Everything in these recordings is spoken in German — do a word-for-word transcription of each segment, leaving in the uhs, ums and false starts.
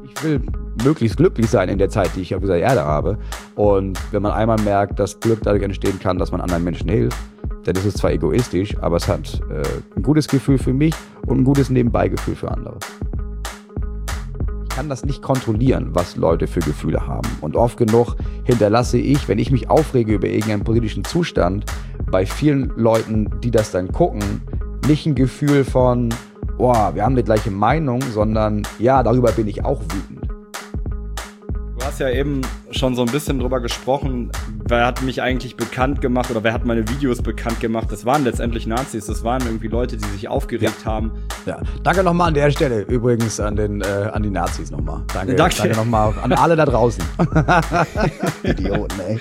ich will möglichst glücklich sein in der Zeit, die ich auf dieser Erde habe. Und wenn man einmal merkt, dass Glück dadurch entstehen kann, dass man anderen Menschen hilft, dann ist es zwar egoistisch, aber es hat äh, ein gutes Gefühl für mich und ein gutes Nebenbeigefühl für andere. Ich kann das nicht kontrollieren, was Leute für Gefühle haben. Und oft genug hinterlasse ich, wenn ich mich aufrege über irgendeinen politischen Zustand, bei vielen Leuten, die das dann gucken, nicht ein Gefühl von, boah, wir haben die gleiche Meinung, sondern ja, darüber bin ich auch wütend. Du hast ja eben schon so ein bisschen drüber gesprochen, wer hat mich eigentlich bekannt gemacht oder wer hat meine Videos bekannt gemacht. Das waren letztendlich Nazis, das waren irgendwie Leute, die sich aufgeregt ja. haben. Ja, danke nochmal an der Stelle übrigens an, den, äh, an die Nazis nochmal. Danke, danke. danke nochmal an alle da draußen. Idioten, ey.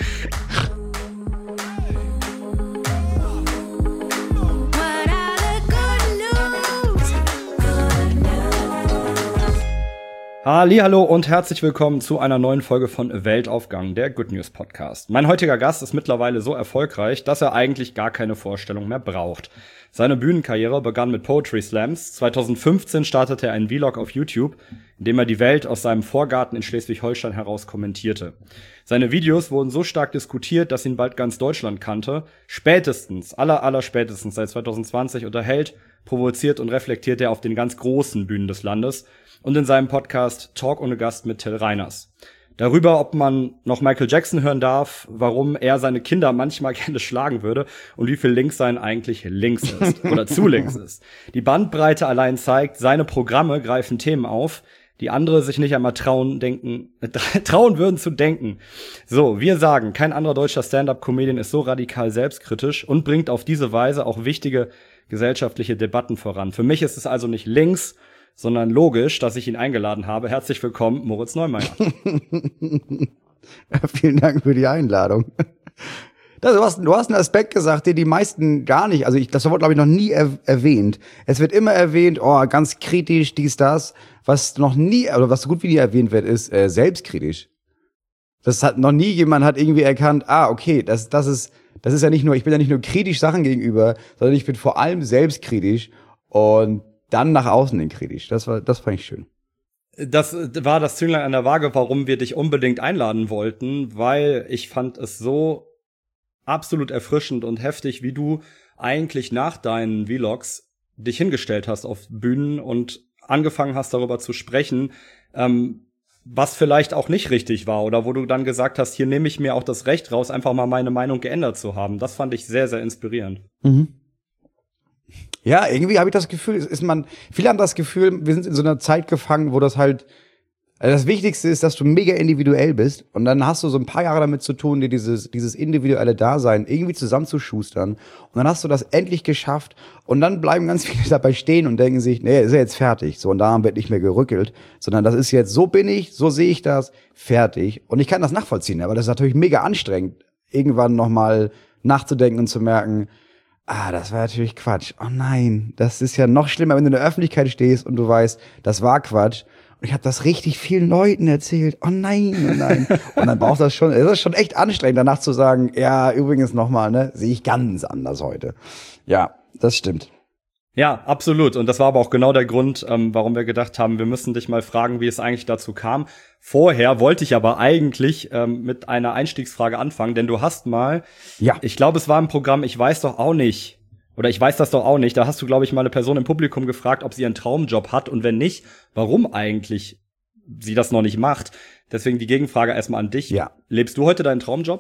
Hallihallo und herzlich willkommen zu einer neuen Folge von Weltaufgang, der Good News Podcast. Mein heutiger Gast ist mittlerweile so erfolgreich, dass er eigentlich gar keine Vorstellung mehr braucht. Seine Bühnenkarriere begann mit Poetry Slams. zweitausendfünfzehn startete er einen Vlog auf YouTube, in dem er die Welt aus seinem Vorgarten in Schleswig-Holstein heraus kommentierte. Seine Videos wurden so stark diskutiert, dass ihn bald ganz Deutschland kannte. Spätestens, aller, aller spätestens seit zweitausendzwanzig unterhält, provoziert und reflektiert er auf den ganz großen Bühnen des Landes und in seinem Podcast Talk ohne Gast mit Till Reiners. Darüber, ob man noch Michael Jackson hören darf, warum er seine Kinder manchmal gerne schlagen würde und wie viel links sein eigentlich links ist oder zu links ist. Die Bandbreite allein zeigt, seine Programme greifen Themen auf, die andere sich nicht einmal trauen, denken, äh, trauen würden zu denken. So, wir sagen, kein anderer deutscher Stand-up-Comedian ist so radikal selbstkritisch und bringt auf diese Weise auch wichtige gesellschaftliche Debatten voran. Für mich ist es also nicht links, sondern logisch, dass ich ihn eingeladen habe. Herzlich willkommen, Moritz Neumeier. Vielen Dank für die Einladung. Das, du, hast, du hast einen Aspekt gesagt, den die meisten gar nicht, also ich, das wurde, glaube ich, noch nie er, erwähnt. Es wird immer erwähnt, oh, ganz kritisch, dies, das. Was noch nie, oder was so gut wie nie erwähnt wird, ist äh, selbstkritisch. Das hat noch nie jemand hat irgendwie erkannt, ah, okay, das, das ist, das ist ja nicht nur, ich bin ja nicht nur kritisch Sachen gegenüber, sondern ich bin vor allem selbstkritisch und dann nach außen hin kritisch. Das war, das fand ich schön. Das war das Zünglein an der Waage, warum wir dich unbedingt einladen wollten, weil ich fand es so absolut erfrischend und heftig, wie du eigentlich nach deinen Vlogs dich hingestellt hast auf Bühnen und angefangen hast, darüber zu sprechen, ähm, was vielleicht auch nicht richtig war oder wo du dann gesagt hast, hier nehme ich mir auch das Recht raus, einfach mal meine Meinung geändert zu haben. Das fand ich sehr, sehr inspirierend. Mhm. Ja, irgendwie habe ich das Gefühl, ist man, viele haben das Gefühl, wir sind in so einer Zeit gefangen, wo das halt, also das Wichtigste ist, dass du mega individuell bist und dann hast du so ein paar Jahre damit zu tun, dir dieses, dieses individuelle Dasein irgendwie zusammenzuschustern und dann hast du das endlich geschafft und dann bleiben ganz viele dabei stehen und denken sich, nee, ist ja jetzt fertig, so und daran wird nicht mehr gerückelt, sondern das ist jetzt, so bin ich, so sehe ich das, fertig und ich kann das nachvollziehen, aber das ist natürlich mega anstrengend, irgendwann nochmal nachzudenken und zu merken, ah, das war natürlich Quatsch. Oh nein, das ist ja noch schlimmer, wenn du in der Öffentlichkeit stehst und du weißt, das war Quatsch. Und ich habe das richtig vielen Leuten erzählt. Oh nein, oh nein. Und dann braucht das schon, es ist schon echt anstrengend, danach zu sagen, ja, übrigens nochmal, ne, sehe ich ganz anders heute. Ja, das stimmt. Ja, absolut. Und das war aber auch genau der Grund, ähm, warum wir gedacht haben, wir müssen dich mal fragen, wie es eigentlich dazu kam. Vorher wollte ich aber eigentlich ähm, mit einer Einstiegsfrage anfangen, denn du hast mal, ja, ich glaube, es war im Programm, ich weiß doch auch nicht, oder ich weiß das doch auch nicht, da hast du, glaube ich, mal eine Person im Publikum gefragt, ob sie einen Traumjob hat und wenn nicht, warum eigentlich sie das noch nicht macht. Deswegen die Gegenfrage erstmal an dich. Ja. Lebst du heute deinen Traumjob?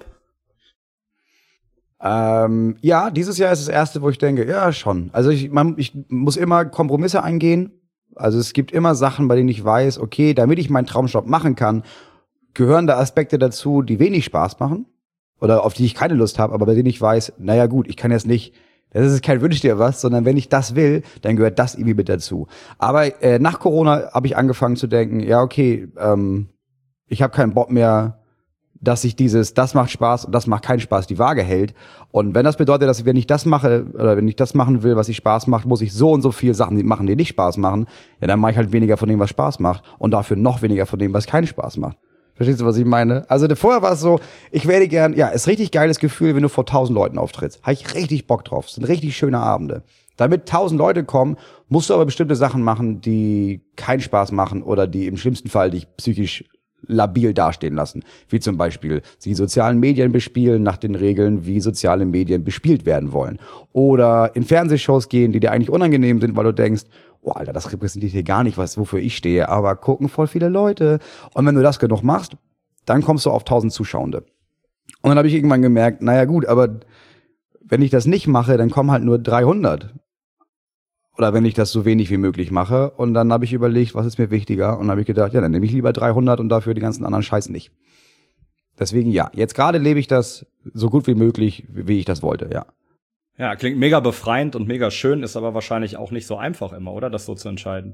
Ähm, ja, dieses Jahr ist das erste, wo ich denke, ja, schon. Also ich, man, ich muss immer Kompromisse eingehen. Also es gibt immer Sachen, bei denen ich weiß, okay, damit ich meinen Traumjob machen kann, gehören da Aspekte dazu, die wenig Spaß machen oder auf die ich keine Lust habe, aber bei denen ich weiß, naja gut, ich kann jetzt nicht, das ist kein Wünsch dir was, sondern wenn ich das will, dann gehört das irgendwie mit dazu. Aber äh, nach Corona habe ich angefangen zu denken, ja okay, ähm, ich habe keinen Bock mehr, dass sich dieses, das macht Spaß und das macht keinen Spaß, die Waage hält. Und wenn das bedeutet, dass wenn ich das mache, oder wenn ich das machen will, was ich Spaß macht, muss ich so und so viel Sachen machen, die nicht Spaß machen, ja, dann mache ich halt weniger von dem, was Spaß macht und dafür noch weniger von dem, was keinen Spaß macht. Verstehst du, was ich meine? Also vorher war es so, ich werde gern, ja, ist richtig geiles Gefühl, wenn du vor tausend Leuten auftrittst. Habe ich richtig Bock drauf. Das sind richtig schöne Abende. Damit tausend Leute kommen, musst du aber bestimmte Sachen machen, die keinen Spaß machen oder die im schlimmsten Fall dich psychisch labil dastehen lassen. Wie zum Beispiel die sozialen Medien bespielen nach den Regeln, wie soziale Medien bespielt werden wollen. Oder in Fernsehshows gehen, die dir eigentlich unangenehm sind, weil du denkst, oh Alter, das repräsentiert hier gar nicht, was wofür ich stehe, aber gucken voll viele Leute. Und wenn du das genug machst, dann kommst du auf tausend Zuschauende. Und dann habe ich irgendwann gemerkt, naja gut, aber wenn ich das nicht mache, dann kommen halt nur dreihundert. Oder wenn ich das so wenig wie möglich mache. Und dann habe ich überlegt, was ist mir wichtiger? Und dann habe ich gedacht, ja, dann nehme ich lieber dreihundert und dafür die ganzen anderen Scheiß nicht. Deswegen ja, jetzt gerade lebe ich das so gut wie möglich, wie ich das wollte, ja. Ja, klingt mega befreiend und mega schön, ist aber wahrscheinlich auch nicht so einfach immer, oder? Das so zu entscheiden.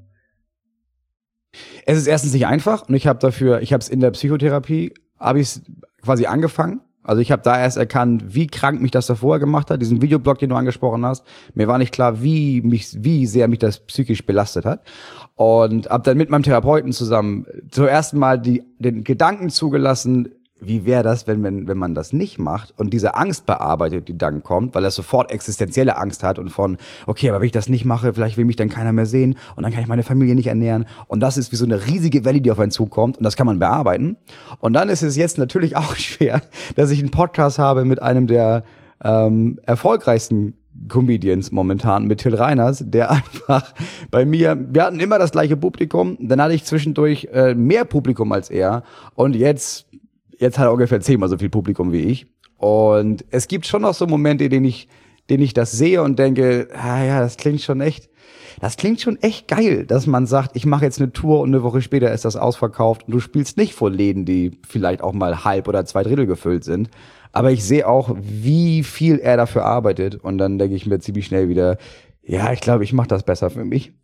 Es ist erstens nicht einfach und ich habe dafür, ich habe es in der Psychotherapie, habe ich es quasi angefangen. Also ich habe da erst erkannt, wie krank mich das davor gemacht hat, diesen Videoblog, den du angesprochen hast. Mir war nicht klar, wie mich, wie sehr mich das psychisch belastet hat. Und habe dann mit meinem Therapeuten zusammen zuerst mal die, den Gedanken zugelassen, wie wäre das, wenn, wenn, wenn man das nicht macht und diese Angst bearbeitet, die dann kommt, weil er sofort existenzielle Angst hat und von, okay, aber wenn ich das nicht mache, vielleicht will mich dann keiner mehr sehen und dann kann ich meine Familie nicht ernähren. Und das ist wie so eine riesige Welle, die auf einen zukommt und das kann man bearbeiten. Und dann ist es jetzt natürlich auch schwer, dass ich einen Podcast habe mit einem der ähm, erfolgreichsten Comedians momentan, mit Till Reiners, der einfach bei mir, wir hatten immer das gleiche Publikum, dann hatte ich zwischendurch äh, mehr Publikum als er und jetzt Jetzt hat er ungefähr zehnmal so viel Publikum wie ich. Und es gibt schon noch so Momente, in denen ich, denen ich das sehe und denke, ah ja, das klingt schon echt, das klingt schon echt geil, dass man sagt, ich mache jetzt eine Tour und eine Woche später ist das ausverkauft und du spielst nicht vor Läden, die vielleicht auch mal halb oder zwei Drittel gefüllt sind. Aber ich sehe auch, wie viel er dafür arbeitet und dann denke ich mir ziemlich schnell wieder, ja, ich glaube, ich mache das besser für mich.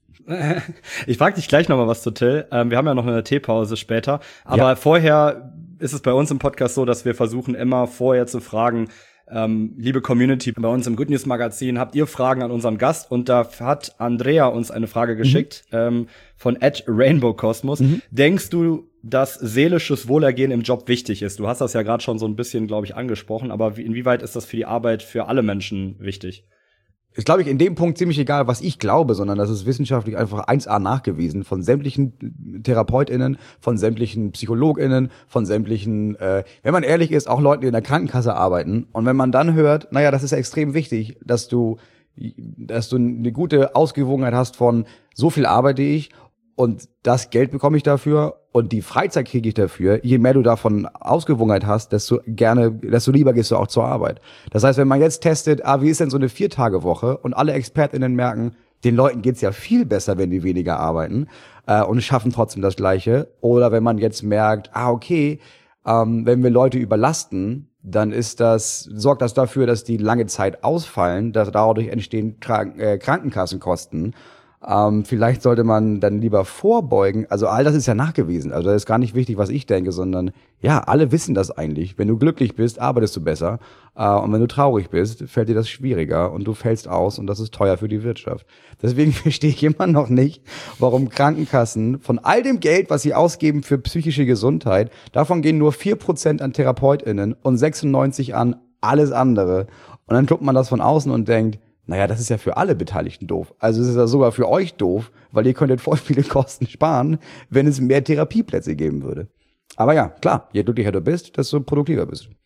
Ich frage dich gleich noch mal was zu Till. Ähm, wir haben ja noch eine Teepause später. Aber ja. vorher ist es bei uns im Podcast so, dass wir versuchen immer vorher zu fragen, ähm, liebe Community, bei uns im Good News Magazin, habt ihr Fragen an unseren Gast? Und da hat Andrea uns eine Frage geschickt, mhm. ähm, von at Rainbow Cosmos. Mhm. Denkst du, dass seelisches Wohlergehen im Job wichtig ist? Du hast das ja gerade schon so ein bisschen, glaube ich, angesprochen, aber wie, inwieweit ist das für die Arbeit für alle Menschen wichtig? Ist, glaube ich, in dem Punkt ziemlich egal, was ich glaube, sondern das ist wissenschaftlich einfach eins a nachgewiesen von sämtlichen TherapeutInnen, von sämtlichen PsychologInnen, von sämtlichen, äh, wenn man ehrlich ist, auch Leuten, die in der Krankenkasse arbeiten. Und wenn man dann hört, naja, das ist ja extrem wichtig, dass du, dass du eine gute Ausgewogenheit hast von so viel arbeite ich und das Geld bekomme ich dafür und die Freizeit kriege ich dafür. Je mehr du davon Ausgewogenheit hast, desto gerne, desto lieber gehst du auch zur Arbeit. Das heißt, wenn man jetzt testet, ah, wie ist denn so eine Vier-Tage-Woche und alle ExpertInnen merken, den Leuten geht's ja viel besser, wenn die weniger arbeiten äh, und schaffen trotzdem das Gleiche. Oder wenn man jetzt merkt, ah, okay, ähm, wenn wir Leute überlasten, dann ist das, sorgt das dafür, dass die lange Zeit ausfallen, dass dadurch entstehen Krank- äh, Krankenkassenkosten. Ähm, vielleicht sollte man dann lieber vorbeugen. Also all das ist ja nachgewiesen. Also das ist gar nicht wichtig, was ich denke, sondern ja, alle wissen das eigentlich. Wenn du glücklich bist, arbeitest du besser. Äh, und wenn du traurig bist, fällt dir das schwieriger und du fällst aus und das ist teuer für die Wirtschaft. Deswegen verstehe ich immer noch nicht, warum Krankenkassen von all dem Geld, was sie ausgeben für psychische Gesundheit, davon gehen nur vier Prozent an TherapeutInnen und sechsundneunzig an alles andere. Und dann guckt man das von außen und denkt, naja, das ist ja für alle Beteiligten doof. Also es ist ja sogar für euch doof, weil ihr könntet voll viele Kosten sparen, wenn es mehr Therapieplätze geben würde. Aber ja, klar, je glücklicher du bist, desto produktiver bist du.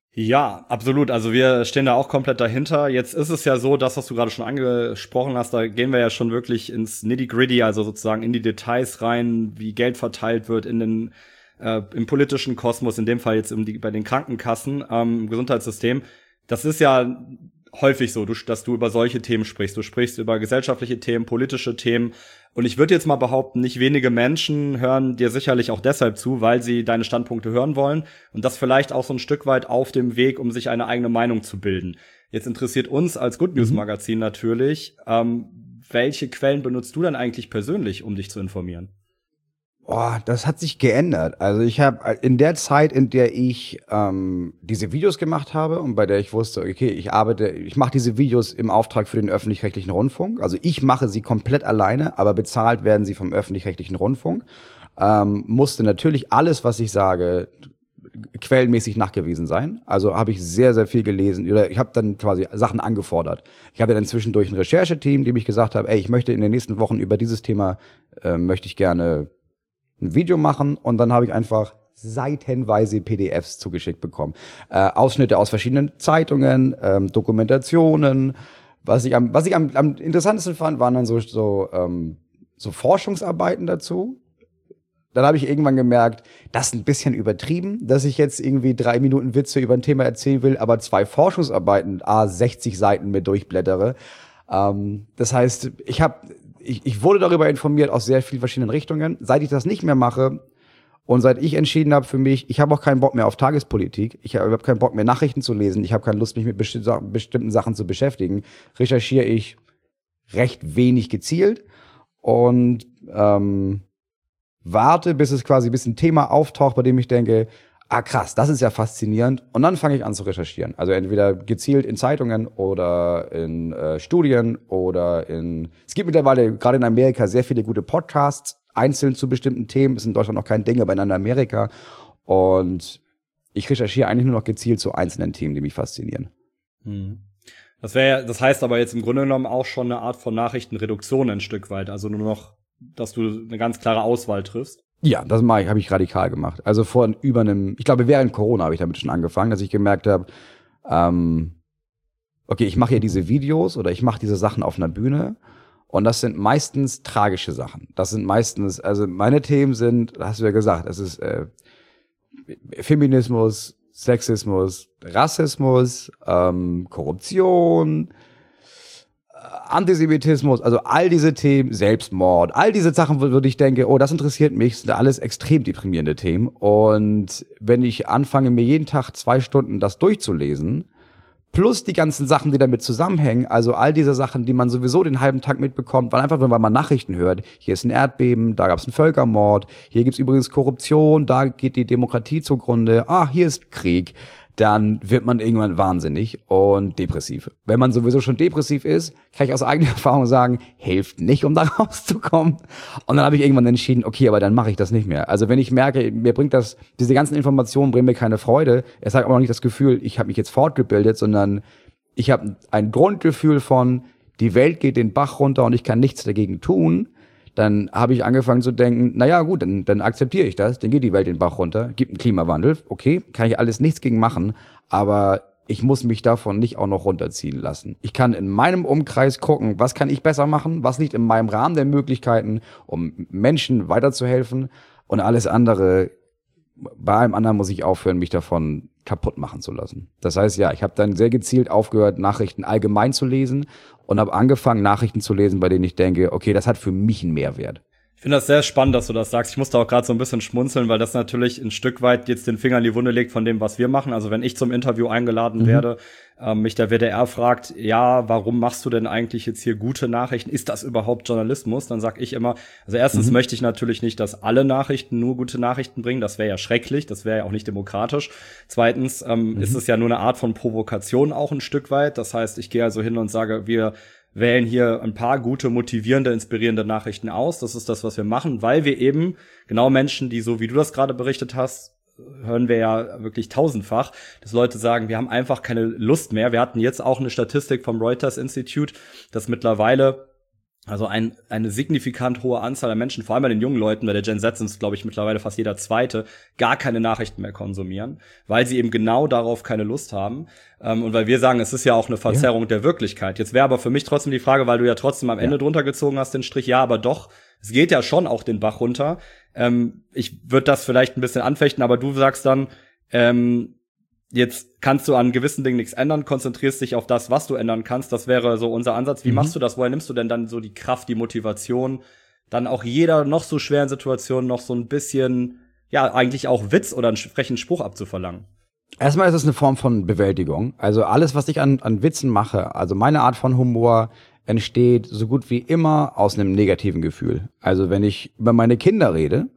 Ja, absolut. Also wir stehen da auch komplett dahinter. Jetzt ist es ja so, das, was du gerade schon angesprochen hast, da gehen wir ja schon wirklich ins Nitty-Gritty, also sozusagen in die Details rein, wie Geld verteilt wird in den äh, im politischen Kosmos, in dem Fall jetzt um die, bei den Krankenkassen, ähm, im Gesundheitssystem. Das ist ja häufig so, dass du über solche Themen sprichst. Du sprichst über gesellschaftliche Themen, politische Themen. Und ich würde jetzt mal behaupten, nicht wenige Menschen hören dir sicherlich auch deshalb zu, weil sie deine Standpunkte hören wollen und das vielleicht auch so ein Stück weit auf dem Weg, um sich eine eigene Meinung zu bilden. Jetzt interessiert uns als Good News Magazin mhm. natürlich, ähm, welche Quellen benutzt du denn eigentlich persönlich, um dich zu informieren? Boah, das hat sich geändert. Also ich habe in der Zeit, in der ich ähm, diese Videos gemacht habe und bei der ich wusste, okay, ich arbeite, ich mache diese Videos im Auftrag für den öffentlich-rechtlichen Rundfunk. Also ich mache sie komplett alleine, aber bezahlt werden sie vom öffentlich-rechtlichen Rundfunk. Ähm, musste natürlich alles, was ich sage, quellenmäßig nachgewiesen sein. Also habe ich sehr, sehr viel gelesen. Oder ich habe dann quasi Sachen angefordert. Ich habe dann zwischendurch ein Rechercheteam, dem ich gesagt habe, ey, ich möchte in den nächsten Wochen über dieses Thema, äh, möchte ich gerne ein Video machen. Und dann habe ich einfach seitenweise P D Fs zugeschickt bekommen. Äh, Ausschnitte aus verschiedenen Zeitungen, ähm, Dokumentationen. Was ich am, was ich am, am interessantesten fand, waren dann so, so, ähm, so Forschungsarbeiten dazu. Dann habe ich irgendwann gemerkt, das ist ein bisschen übertrieben, dass ich jetzt irgendwie drei Minuten Witze über ein Thema erzählen will, aber zwei Forschungsarbeiten, a sechzig Seiten mit durchblättere. Ähm, das heißt, ich habe, ich, ich wurde darüber informiert aus sehr vielen verschiedenen Richtungen. Seit ich das nicht mehr mache und seit ich entschieden habe für mich, ich habe auch keinen Bock mehr auf Tagespolitik, ich habe hab keinen Bock mehr Nachrichten zu lesen, ich habe keine Lust, mich mit besti- bestimmten Sachen zu beschäftigen, recherchiere ich recht wenig gezielt und ähm, warte, bis es quasi bis ein Thema auftaucht, bei dem ich denke, ah krass, das ist ja faszinierend. Und dann fange ich an zu recherchieren. Also entweder gezielt in Zeitungen oder in äh, Studien oder in... Es gibt mittlerweile gerade in Amerika sehr viele gute Podcasts, einzeln zu bestimmten Themen. Ist in Deutschland noch kein Ding, aber in Amerika. Und ich recherchiere eigentlich nur noch gezielt zu einzelnen Themen, die mich faszinieren. Hm. Das wäre, das heißt aber jetzt im Grunde genommen auch schon eine Art von Nachrichtenreduktion ein Stück weit. Also nur noch, dass du eine ganz klare Auswahl triffst. Ja, das mache ich, habe ich radikal gemacht. Also vor über einem, ich glaube während Corona habe ich damit schon angefangen, dass ich gemerkt habe, ähm, okay, ich mache hier diese Videos oder ich mache diese Sachen auf einer Bühne und das sind meistens tragische Sachen. Das sind meistens, also meine Themen sind, hast du ja gesagt, es ist äh, Feminismus, Sexismus, Rassismus, ähm, Korruption, Antisemitismus, also all diese Themen, Selbstmord, all diese Sachen, wo ich denke, oh, das interessiert mich, sind alles extrem deprimierende Themen. Und wenn ich anfange, mir jeden Tag zwei Stunden das durchzulesen, plus die ganzen Sachen, die damit zusammenhängen, also all diese Sachen, die man sowieso den halben Tag mitbekommt, weil einfach, wenn man Nachrichten hört, hier ist ein Erdbeben, da gab es einen Völkermord, hier gibt's übrigens Korruption, da geht die Demokratie zugrunde, ah, hier ist Krieg, dann wird man irgendwann wahnsinnig und depressiv. Wenn man sowieso schon depressiv ist, kann ich aus eigener Erfahrung sagen, hilft nicht, um da rauszukommen. Und dann habe ich irgendwann entschieden, okay, aber dann mache ich das nicht mehr. Also wenn ich merke, mir bringt das, diese ganzen Informationen bringen mir keine Freude, es hat aber noch nicht das Gefühl, ich habe mich jetzt fortgebildet, sondern ich habe ein Grundgefühl von, die Welt geht den Bach runter und ich kann nichts dagegen tun, dann habe ich angefangen zu denken, naja gut, dann, dann akzeptiere ich das, dann geht die Welt den Bach runter, gibt einen Klimawandel, okay, kann ich alles nichts gegen machen, aber ich muss mich davon nicht auch noch runterziehen lassen. Ich kann in meinem Umkreis gucken, was kann ich besser machen, was liegt in meinem Rahmen der Möglichkeiten, um Menschen weiterzuhelfen und alles andere, bei allem anderen muss ich aufhören, mich davon kaputt machen zu lassen. Das heißt, ja, ich habe dann sehr gezielt aufgehört, Nachrichten allgemein zu lesen und habe angefangen, Nachrichten zu lesen, bei denen ich denke, okay, das hat für mich einen Mehrwert. Ich finde das sehr spannend, dass du das sagst. Ich musste auch gerade so ein bisschen schmunzeln, weil das natürlich ein Stück weit jetzt den Finger in die Wunde legt von dem, was wir machen. Also wenn ich zum Interview eingeladen mhm. werde, ähm, mich der W D R fragt, ja, warum machst du denn eigentlich jetzt hier gute Nachrichten? Ist das überhaupt Journalismus? Dann sag ich immer, also erstens mhm. möchte ich natürlich nicht, dass alle Nachrichten nur gute Nachrichten bringen. Das wäre ja schrecklich, das wäre ja auch nicht demokratisch. Zweitens ähm, mhm. ist es ja nur eine Art von Provokation auch ein Stück weit. Das heißt, ich gehe also hin und sage, wir wählen hier ein paar gute, motivierende, inspirierende Nachrichten aus. Das ist das, was wir machen, weil wir eben genau Menschen, die so wie du das gerade berichtet hast, hören wir ja wirklich tausendfach, dass Leute sagen, wir haben einfach keine Lust mehr. Wir hatten jetzt auch eine Statistik vom Reuters Institute, dass mittlerweile also ein, eine signifikant hohe Anzahl an Menschen, vor allem bei den jungen Leuten, bei der Gen Z sind es, glaube ich, mittlerweile fast jeder Zweite, gar keine Nachrichten mehr konsumieren, weil sie eben genau darauf keine Lust haben. Ähm, und weil wir sagen, es ist ja auch eine Verzerrung ja. der Wirklichkeit. Jetzt wäre aber für mich trotzdem die Frage, weil du ja trotzdem am Ende ja. drunter gezogen hast, den Strich, ja, aber doch, es geht ja schon auch den Bach runter. Ähm, ich würde das vielleicht ein bisschen anfechten, aber du sagst dann, ähm, jetzt kannst du an gewissen Dingen nichts ändern, konzentrierst dich auf das, was du ändern kannst. Das wäre so unser Ansatz. Wie mhm. machst du das? Woher nimmst du denn dann so die Kraft, die Motivation, dann auch jeder noch so schweren Situation noch so ein bisschen, ja, eigentlich auch Witz oder einen frechen Spruch abzuverlangen? Erstmal ist es eine Form von Bewältigung. Also alles, was ich an, an Witzen mache, also meine Art von Humor entsteht so gut wie immer aus einem negativen Gefühl. Also wenn ich über meine Kinder rede,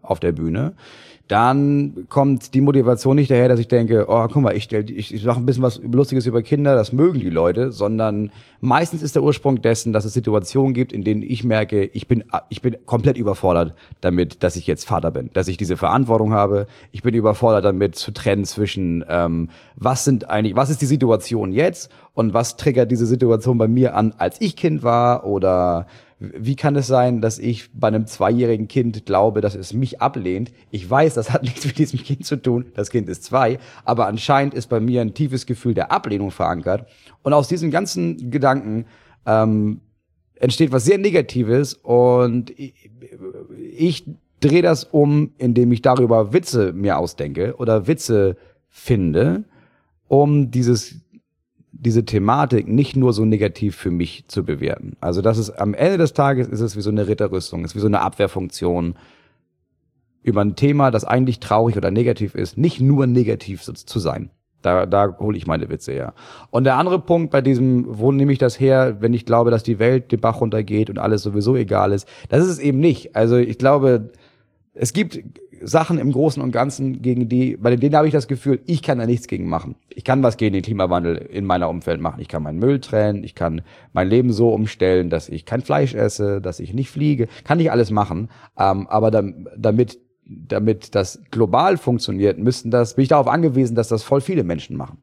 auf der Bühne, dann kommt die Motivation nicht daher, dass ich denke, oh, guck mal, ich, stell, ich, ich mache ein bisschen was Lustiges über Kinder, das mögen die Leute, sondern meistens ist der Ursprung dessen, dass es Situationen gibt, in denen ich merke, ich bin, ich bin komplett überfordert damit, dass ich jetzt Vater bin, dass ich diese Verantwortung habe. Ich bin überfordert damit zu trennen zwischen, ähm, was sind eigentlich, was ist die Situation jetzt und was triggert diese Situation bei mir an, als ich Kind war, oder wie kann es sein, dass ich bei einem zweijährigen Kind glaube, dass es mich ablehnt? Ich weiß, das hat nichts mit diesem Kind zu tun. Das Kind ist zwei. Aber anscheinend ist bei mir ein tiefes Gefühl der Ablehnung verankert. Und aus diesen ganzen Gedanken ähm, entsteht was sehr Negatives. Und ich, ich drehe das um, indem ich darüber Witze mir ausdenke oder Witze finde, um dieses diese Thematik nicht nur so negativ für mich zu bewerten. Also das ist am Ende des Tages ist es wie so eine Ritterrüstung, ist wie so eine Abwehrfunktion über ein Thema, das eigentlich traurig oder negativ ist, nicht nur negativ zu sein. Da, da hole ich meine Witze her. Und der andere Punkt bei diesem, wo nehme ich das her, wenn ich glaube, dass die Welt den Bach runtergeht und alles sowieso egal ist, das ist es eben nicht. Also ich glaube, es gibt Sachen im Großen und Ganzen, gegen die, bei denen habe ich das Gefühl, ich kann da nichts gegen machen. Ich kann was gegen den Klimawandel in meiner Umfeld machen. Ich kann meinen Müll trennen, ich kann mein Leben so umstellen, dass ich kein Fleisch esse, dass ich nicht fliege. Kann ich alles machen. Ähm, aber dann, damit, damit das global funktioniert, müssten das, bin ich darauf angewiesen, dass das voll viele Menschen machen.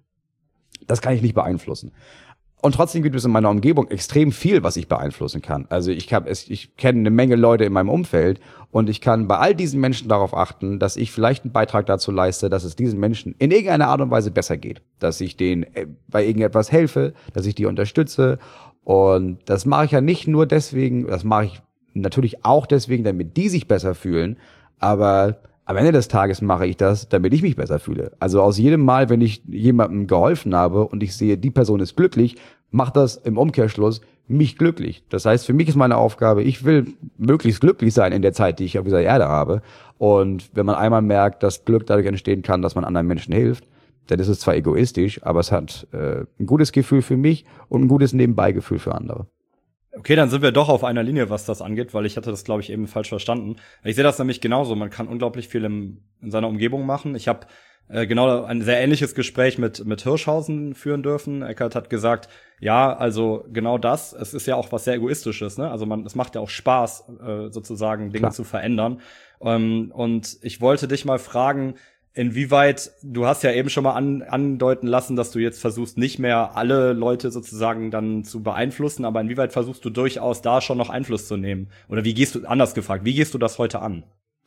Das kann ich nicht beeinflussen. Und trotzdem gibt es in meiner Umgebung extrem viel, was ich beeinflussen kann. Also ich habe es, ich kenne eine Menge Leute in meinem Umfeld und ich kann bei all diesen Menschen darauf achten, dass ich vielleicht einen Beitrag dazu leiste, dass es diesen Menschen in irgendeiner Art und Weise besser geht, dass ich denen bei irgendetwas helfe, dass ich die unterstütze. Und das mache ich ja nicht nur deswegen, das mache ich natürlich auch deswegen, damit die sich besser fühlen, aber am Ende des Tages mache ich das, damit ich mich besser fühle. Also aus jedem Mal, wenn ich jemandem geholfen habe und ich sehe, die Person ist glücklich, macht das im Umkehrschluss mich glücklich. Das heißt, für mich ist meine Aufgabe, ich will möglichst glücklich sein in der Zeit, die ich auf dieser Erde habe. Und wenn man einmal merkt, dass Glück dadurch entstehen kann, dass man anderen Menschen hilft, dann ist es zwar egoistisch, aber es hat äh, ein gutes Gefühl für mich und ein gutes Nebenbeigefühl für andere. Okay, dann sind wir doch auf einer Linie, was das angeht, weil ich hatte das, glaube ich, eben falsch verstanden. Ich sehe das nämlich genauso. Man kann unglaublich viel im, in seiner Umgebung machen. Ich habe äh, genau ein sehr ähnliches Gespräch mit mit Hirschhausen führen dürfen. Eckart hat gesagt, ja, also genau das. Es ist ja auch was sehr Egoistisches, ne? Also man, es macht ja auch Spaß, äh, sozusagen Dinge Klar. zu verändern. Ähm, und ich wollte dich mal fragen, inwieweit, du hast ja eben schon mal an, andeuten lassen, dass du jetzt versuchst, nicht mehr alle Leute sozusagen dann zu beeinflussen, aber inwieweit versuchst du durchaus da schon noch Einfluss zu nehmen? Oder wie gehst du, anders gefragt, wie gehst du das heute an?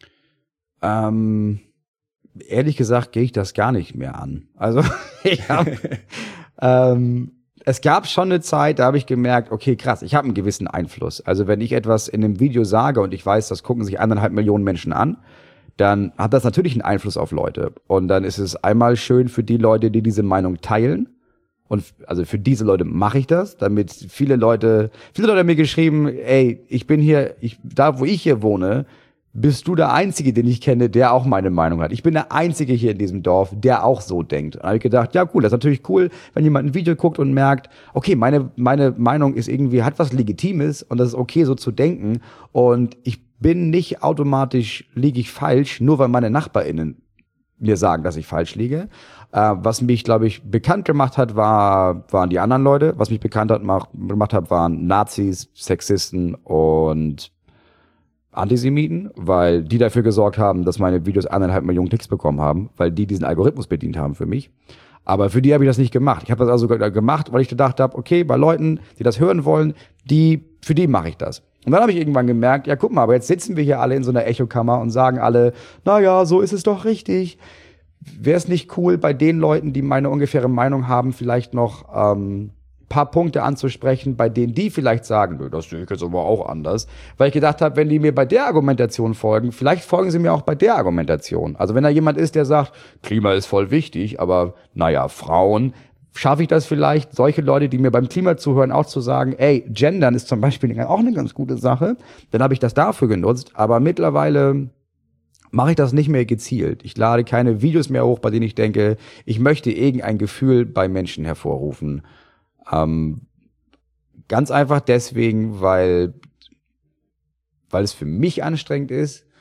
Ähm, ehrlich gesagt gehe ich das gar nicht mehr an. Also ich hab, ähm, es gab schon eine Zeit, da habe ich gemerkt, okay, krass, ich habe einen gewissen Einfluss. Also wenn ich etwas in einem Video sage und ich weiß, das gucken sich eineinhalb Millionen Menschen an, dann hat das natürlich einen Einfluss auf Leute. Und dann ist es einmal schön für die Leute, die diese Meinung teilen. Und also für diese Leute mache ich das, damit viele Leute, viele Leute haben mir geschrieben, ey, ich bin hier, ich, da wo ich hier wohne, bist du der Einzige, den ich kenne, der auch meine Meinung hat. Ich bin der Einzige hier in diesem Dorf, der auch so denkt. Und dann habe ich gedacht, ja cool, das ist natürlich cool, wenn jemand ein Video guckt und merkt, okay, meine, meine Meinung ist irgendwie, hat was Legitimes und das ist okay, so zu denken. Und ich bin nicht automatisch, liege ich falsch, nur weil meine NachbarInnen mir sagen, dass ich falsch liege. Äh, was mich, glaube ich, bekannt gemacht hat, war, waren die anderen Leute. Was mich bekannt hat, mach, gemacht hat, waren Nazis, Sexisten und Antisemiten, weil die dafür gesorgt haben, dass meine Videos eineinhalb Millionen Klicks bekommen haben, weil die diesen Algorithmus bedient haben für mich. Aber für die habe ich das nicht gemacht. Ich habe das also gemacht, weil ich gedacht habe, okay, bei Leuten, die das hören wollen, die, für die mache ich das. Und dann habe ich irgendwann gemerkt, ja guck mal, aber jetzt sitzen wir hier alle in so einer Echokammer und sagen alle, na ja, so ist es doch richtig. Wäre es nicht cool, bei den Leuten, die meine ungefähre Meinung haben, vielleicht noch ähm, paar Punkte anzusprechen, bei denen die vielleicht sagen, das sehe ich jetzt aber auch anders. Weil ich gedacht habe, wenn die mir bei der Argumentation folgen, vielleicht folgen sie mir auch bei der Argumentation. Also wenn da jemand ist, der sagt, Klima ist voll wichtig, aber naja, Frauen, schaffe ich das vielleicht, solche Leute, die mir beim Klima zuhören, auch zu sagen, ey, Gendern ist zum Beispiel auch eine ganz gute Sache. Dann habe ich das dafür genutzt, aber mittlerweile mache ich das nicht mehr gezielt. Ich lade keine Videos mehr hoch, bei denen ich denke, ich möchte irgendein Gefühl bei Menschen hervorrufen. Ähm, ganz einfach deswegen, weil, weil es für mich anstrengend ist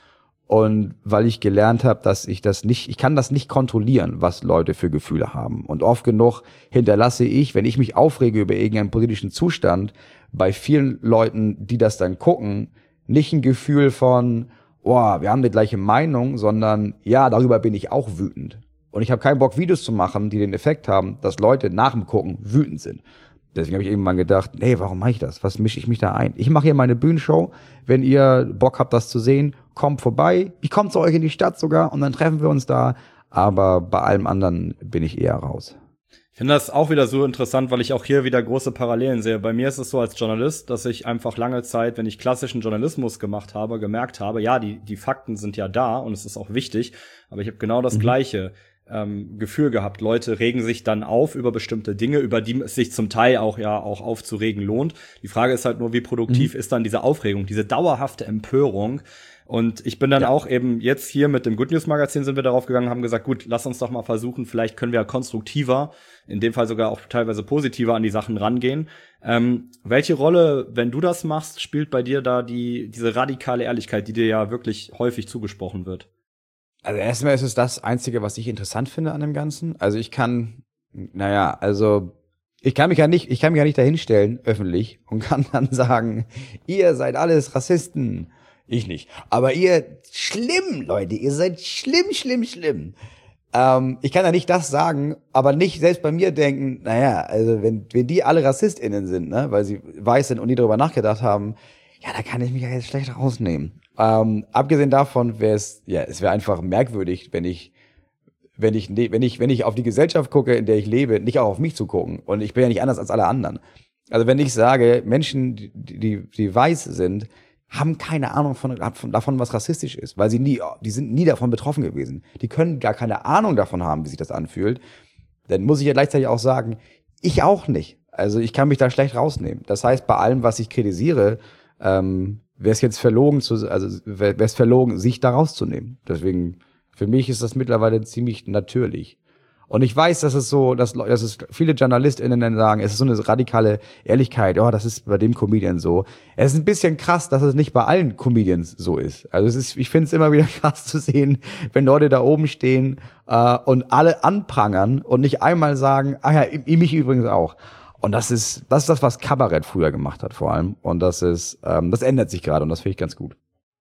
Und weil ich gelernt habe, dass ich das nicht, ich kann das nicht kontrollieren, was Leute für Gefühle haben. Und oft genug hinterlasse ich, wenn ich mich aufrege über irgendeinen politischen Zustand, bei vielen Leuten, die das dann gucken, nicht ein Gefühl von, oh, wir haben die gleiche Meinung, sondern ja, darüber bin ich auch wütend. Und ich habe keinen Bock, Videos zu machen, die den Effekt haben, dass Leute nach dem Gucken wütend sind. Deswegen habe ich irgendwann gedacht, nee, warum mache ich das? Was mische ich mich da ein? Ich mache hier meine Bühnenshow. Wenn ihr Bock habt, das zu sehen, kommt vorbei. Ich komme zu euch in die Stadt sogar und dann treffen wir uns da. Aber bei allem anderen bin ich eher raus. Ich finde das auch wieder so interessant, weil ich auch hier wieder große Parallelen sehe. Bei mir ist es so als Journalist, dass ich einfach lange Zeit, wenn ich klassischen Journalismus gemacht habe, gemerkt habe, ja, die die Fakten sind ja da und es ist auch wichtig, aber ich habe genau das mhm. gleiche ähm, Gefühl gehabt. Leute regen sich dann auf über bestimmte Dinge, über die es sich zum Teil auch ja auch aufzuregen lohnt. Die Frage ist halt nur, wie produktiv mhm. ist dann diese Aufregung, diese dauerhafte Empörung. Und ich bin dann ja. auch eben jetzt hier mit dem Good News Magazin sind wir darauf gegangen, haben gesagt, gut, lass uns doch mal versuchen, vielleicht können wir ja konstruktiver, in dem Fall sogar auch teilweise positiver an die Sachen rangehen. Ähm, welche Rolle, wenn du das machst, spielt bei dir da die diese radikale Ehrlichkeit, die dir ja wirklich häufig zugesprochen wird? Also erstmal ist es das Einzige, was ich interessant finde an dem Ganzen. Also ich kann, naja, also ich kann mich ja nicht, ich kann mich ja nicht dahinstellen, öffentlich, und kann dann sagen, ihr seid alles Rassisten. Ich nicht. Aber ihr, schlimm, Leute, ihr seid schlimm, schlimm, schlimm. Ähm, ich kann ja nicht das sagen, aber nicht selbst bei mir denken, naja, also wenn, wenn die alle RassistInnen sind, ne, weil sie weiß sind und nie darüber nachgedacht haben, ja, da kann ich mich ja jetzt schlecht rausnehmen. Ähm, abgesehen davon wäre es, ja, es wäre einfach merkwürdig, wenn ich, wenn ich, wenn ich, wenn ich auf die Gesellschaft gucke, in der ich lebe, nicht auch auf mich zu gucken. Und ich bin ja nicht anders als alle anderen. Also wenn ich sage, Menschen, die, die, die weiß sind, haben keine Ahnung von, von, davon, was rassistisch ist, weil sie nie, die sind nie davon betroffen gewesen. Die können gar keine Ahnung davon haben, wie sich das anfühlt. Dann muss ich ja gleichzeitig auch sagen, ich auch nicht. Also ich kann mich da schlecht rausnehmen. Das heißt, bei allem, was ich kritisiere, ähm, wäre es jetzt verlogen, zu, also wäre es verlogen, sich da rauszunehmen. Deswegen, für mich ist das mittlerweile ziemlich natürlich. Und ich weiß, dass es so, dass, dass es viele JournalistInnen dann sagen, es ist so eine radikale Ehrlichkeit, oh, das ist bei dem Comedian so. Es ist ein bisschen krass, dass es nicht bei allen Comedians so ist. Also es ist, ich finde es immer wieder krass zu sehen, wenn Leute da oben stehen äh, und alle anprangern und nicht einmal sagen, ah ja, ich, mich übrigens auch. Und das ist, das ist das, was Kabarett früher gemacht hat vor allem. Und das ist, ähm, das ändert sich gerade und das finde ich ganz gut.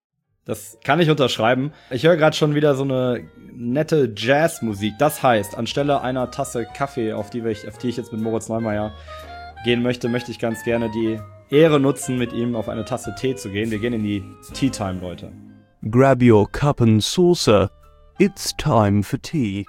Das kann ich unterschreiben. Ich höre gerade schon wieder so eine nette Jazzmusik. Das heißt, anstelle einer Tasse Kaffee, auf die, ich, auf die ich jetzt mit Moritz Neumeier gehen möchte, möchte ich ganz gerne die Ehre nutzen, mit ihm auf eine Tasse Tee zu gehen. Wir gehen in die Tea Time, Leute. Grab your cup and saucer. It's time for tea.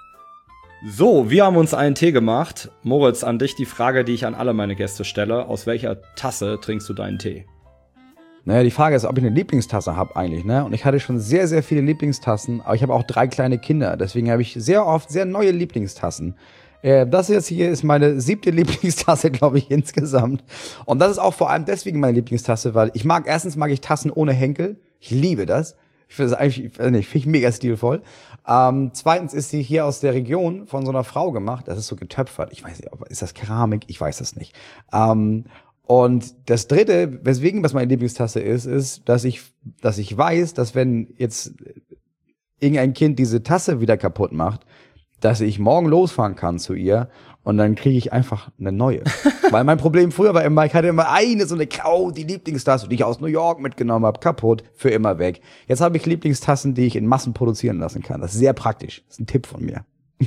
So, wir haben uns einen Tee gemacht. Moritz, an dich die Frage, die ich an alle meine Gäste stelle. Aus welcher Tasse trinkst du deinen Tee? Naja, die Frage ist, ob ich eine Lieblingstasse habe eigentlich, ne? Und ich hatte schon sehr, sehr viele Lieblingstassen, aber ich habe auch drei kleine Kinder. Deswegen habe ich sehr oft sehr neue Lieblingstassen. Äh, das jetzt hier ist meine siebte Lieblingstasse, glaube ich, insgesamt. Und das ist auch vor allem deswegen meine Lieblingstasse, weil ich mag, erstens mag ich Tassen ohne Henkel. Ich liebe das. Ich finde das eigentlich, ich finde ich mega stilvoll. Ähm, zweitens ist sie hier aus der Region von so einer Frau gemacht. Das ist so getöpfert. Ich weiß nicht, ist das Keramik? Ich weiß das nicht. Ähm, Und das Dritte, weswegen das meine Lieblingstasse ist, ist, dass ich, dass ich weiß, dass wenn jetzt irgendein Kind diese Tasse wieder kaputt macht, dass ich morgen losfahren kann zu ihr und dann kriege ich einfach eine neue. Weil mein Problem früher war immer, ich hatte immer eine so eine Kau, die Lieblingstasse, die ich aus New York mitgenommen habe, kaputt, für immer weg. Jetzt habe ich Lieblingstassen, die ich in Massen produzieren lassen kann. Das ist sehr praktisch. Das ist ein Tipp von mir.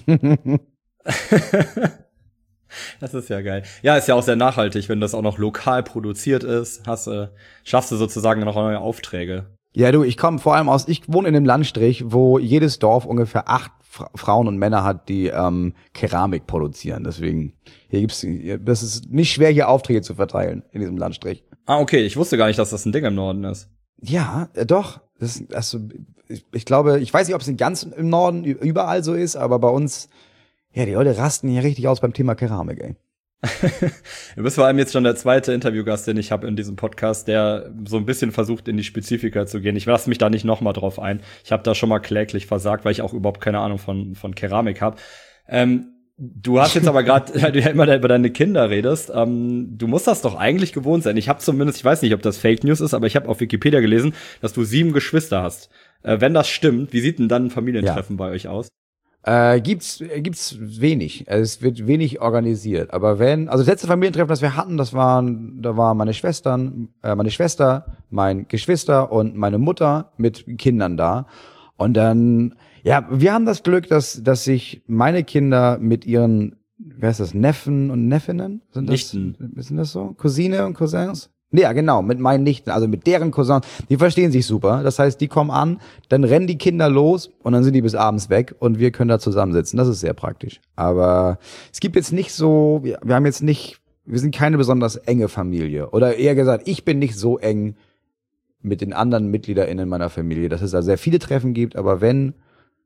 Das ist ja geil. Ja, ist ja auch sehr nachhaltig, wenn das auch noch lokal produziert ist. Hast, äh, schaffst du sozusagen noch neue Aufträge. Ja, du, ich komme vor allem aus, ich wohne in einem Landstrich, wo jedes Dorf ungefähr acht Fra- Frauen und Männer hat, die ähm, Keramik produzieren. Deswegen, hier gibt's, das ist nicht schwer, hier Aufträge zu verteilen in diesem Landstrich. Ah, okay. Ich wusste gar nicht, dass das ein Ding im Norden ist. Ja, äh, doch. Das, also, ich, ich glaube, ich weiß nicht, ob es in ganz im Norden überall so ist, aber bei uns, ja, die Leute rasten hier richtig aus beim Thema Keramik, ey. Du bist vor allem jetzt schon der zweite Interviewgast, den ich habe in diesem Podcast, der so ein bisschen versucht, in die Spezifika zu gehen. Ich lasse mich da nicht nochmal drauf ein. Ich habe da schon mal kläglich versagt, weil ich auch überhaupt keine Ahnung von von Keramik habe. Ähm, du hast jetzt aber gerade, weil du ja immer über deine Kinder redest, ähm, du musst das doch eigentlich gewohnt sein. Ich habe zumindest, ich weiß nicht, ob das Fake News ist, aber ich habe auf Wikipedia gelesen, dass du sieben Geschwister hast. Äh, wenn das stimmt, wie sieht denn dann ein Familientreffen ja. bei euch aus? Äh, gibt's, gibt's wenig. Also es wird wenig organisiert. Aber wenn, also das letzte Familientreffen, das wir hatten, das waren, da waren meine Schwestern, äh, meine Schwester, mein Geschwister und meine Mutter mit Kindern da. Und dann, ja, wir haben das Glück, dass, dass sich meine Kinder mit ihren, wer ist das, Neffen und Neffinnen? Sind das, Nichten. Sind das so? Cousine und Cousins? Ja, genau, mit meinen Nichten, also mit deren Cousins, die verstehen sich super. Das heißt, die kommen an, dann rennen die Kinder los und dann sind die bis abends weg und wir können da zusammensitzen. Das ist sehr praktisch. Aber es gibt jetzt nicht so, wir, wir haben jetzt nicht, wir sind keine besonders enge Familie. Oder eher gesagt, ich bin nicht so eng mit den anderen MitgliederInnen meiner Familie, dass es da sehr viele Treffen gibt, aber wenn,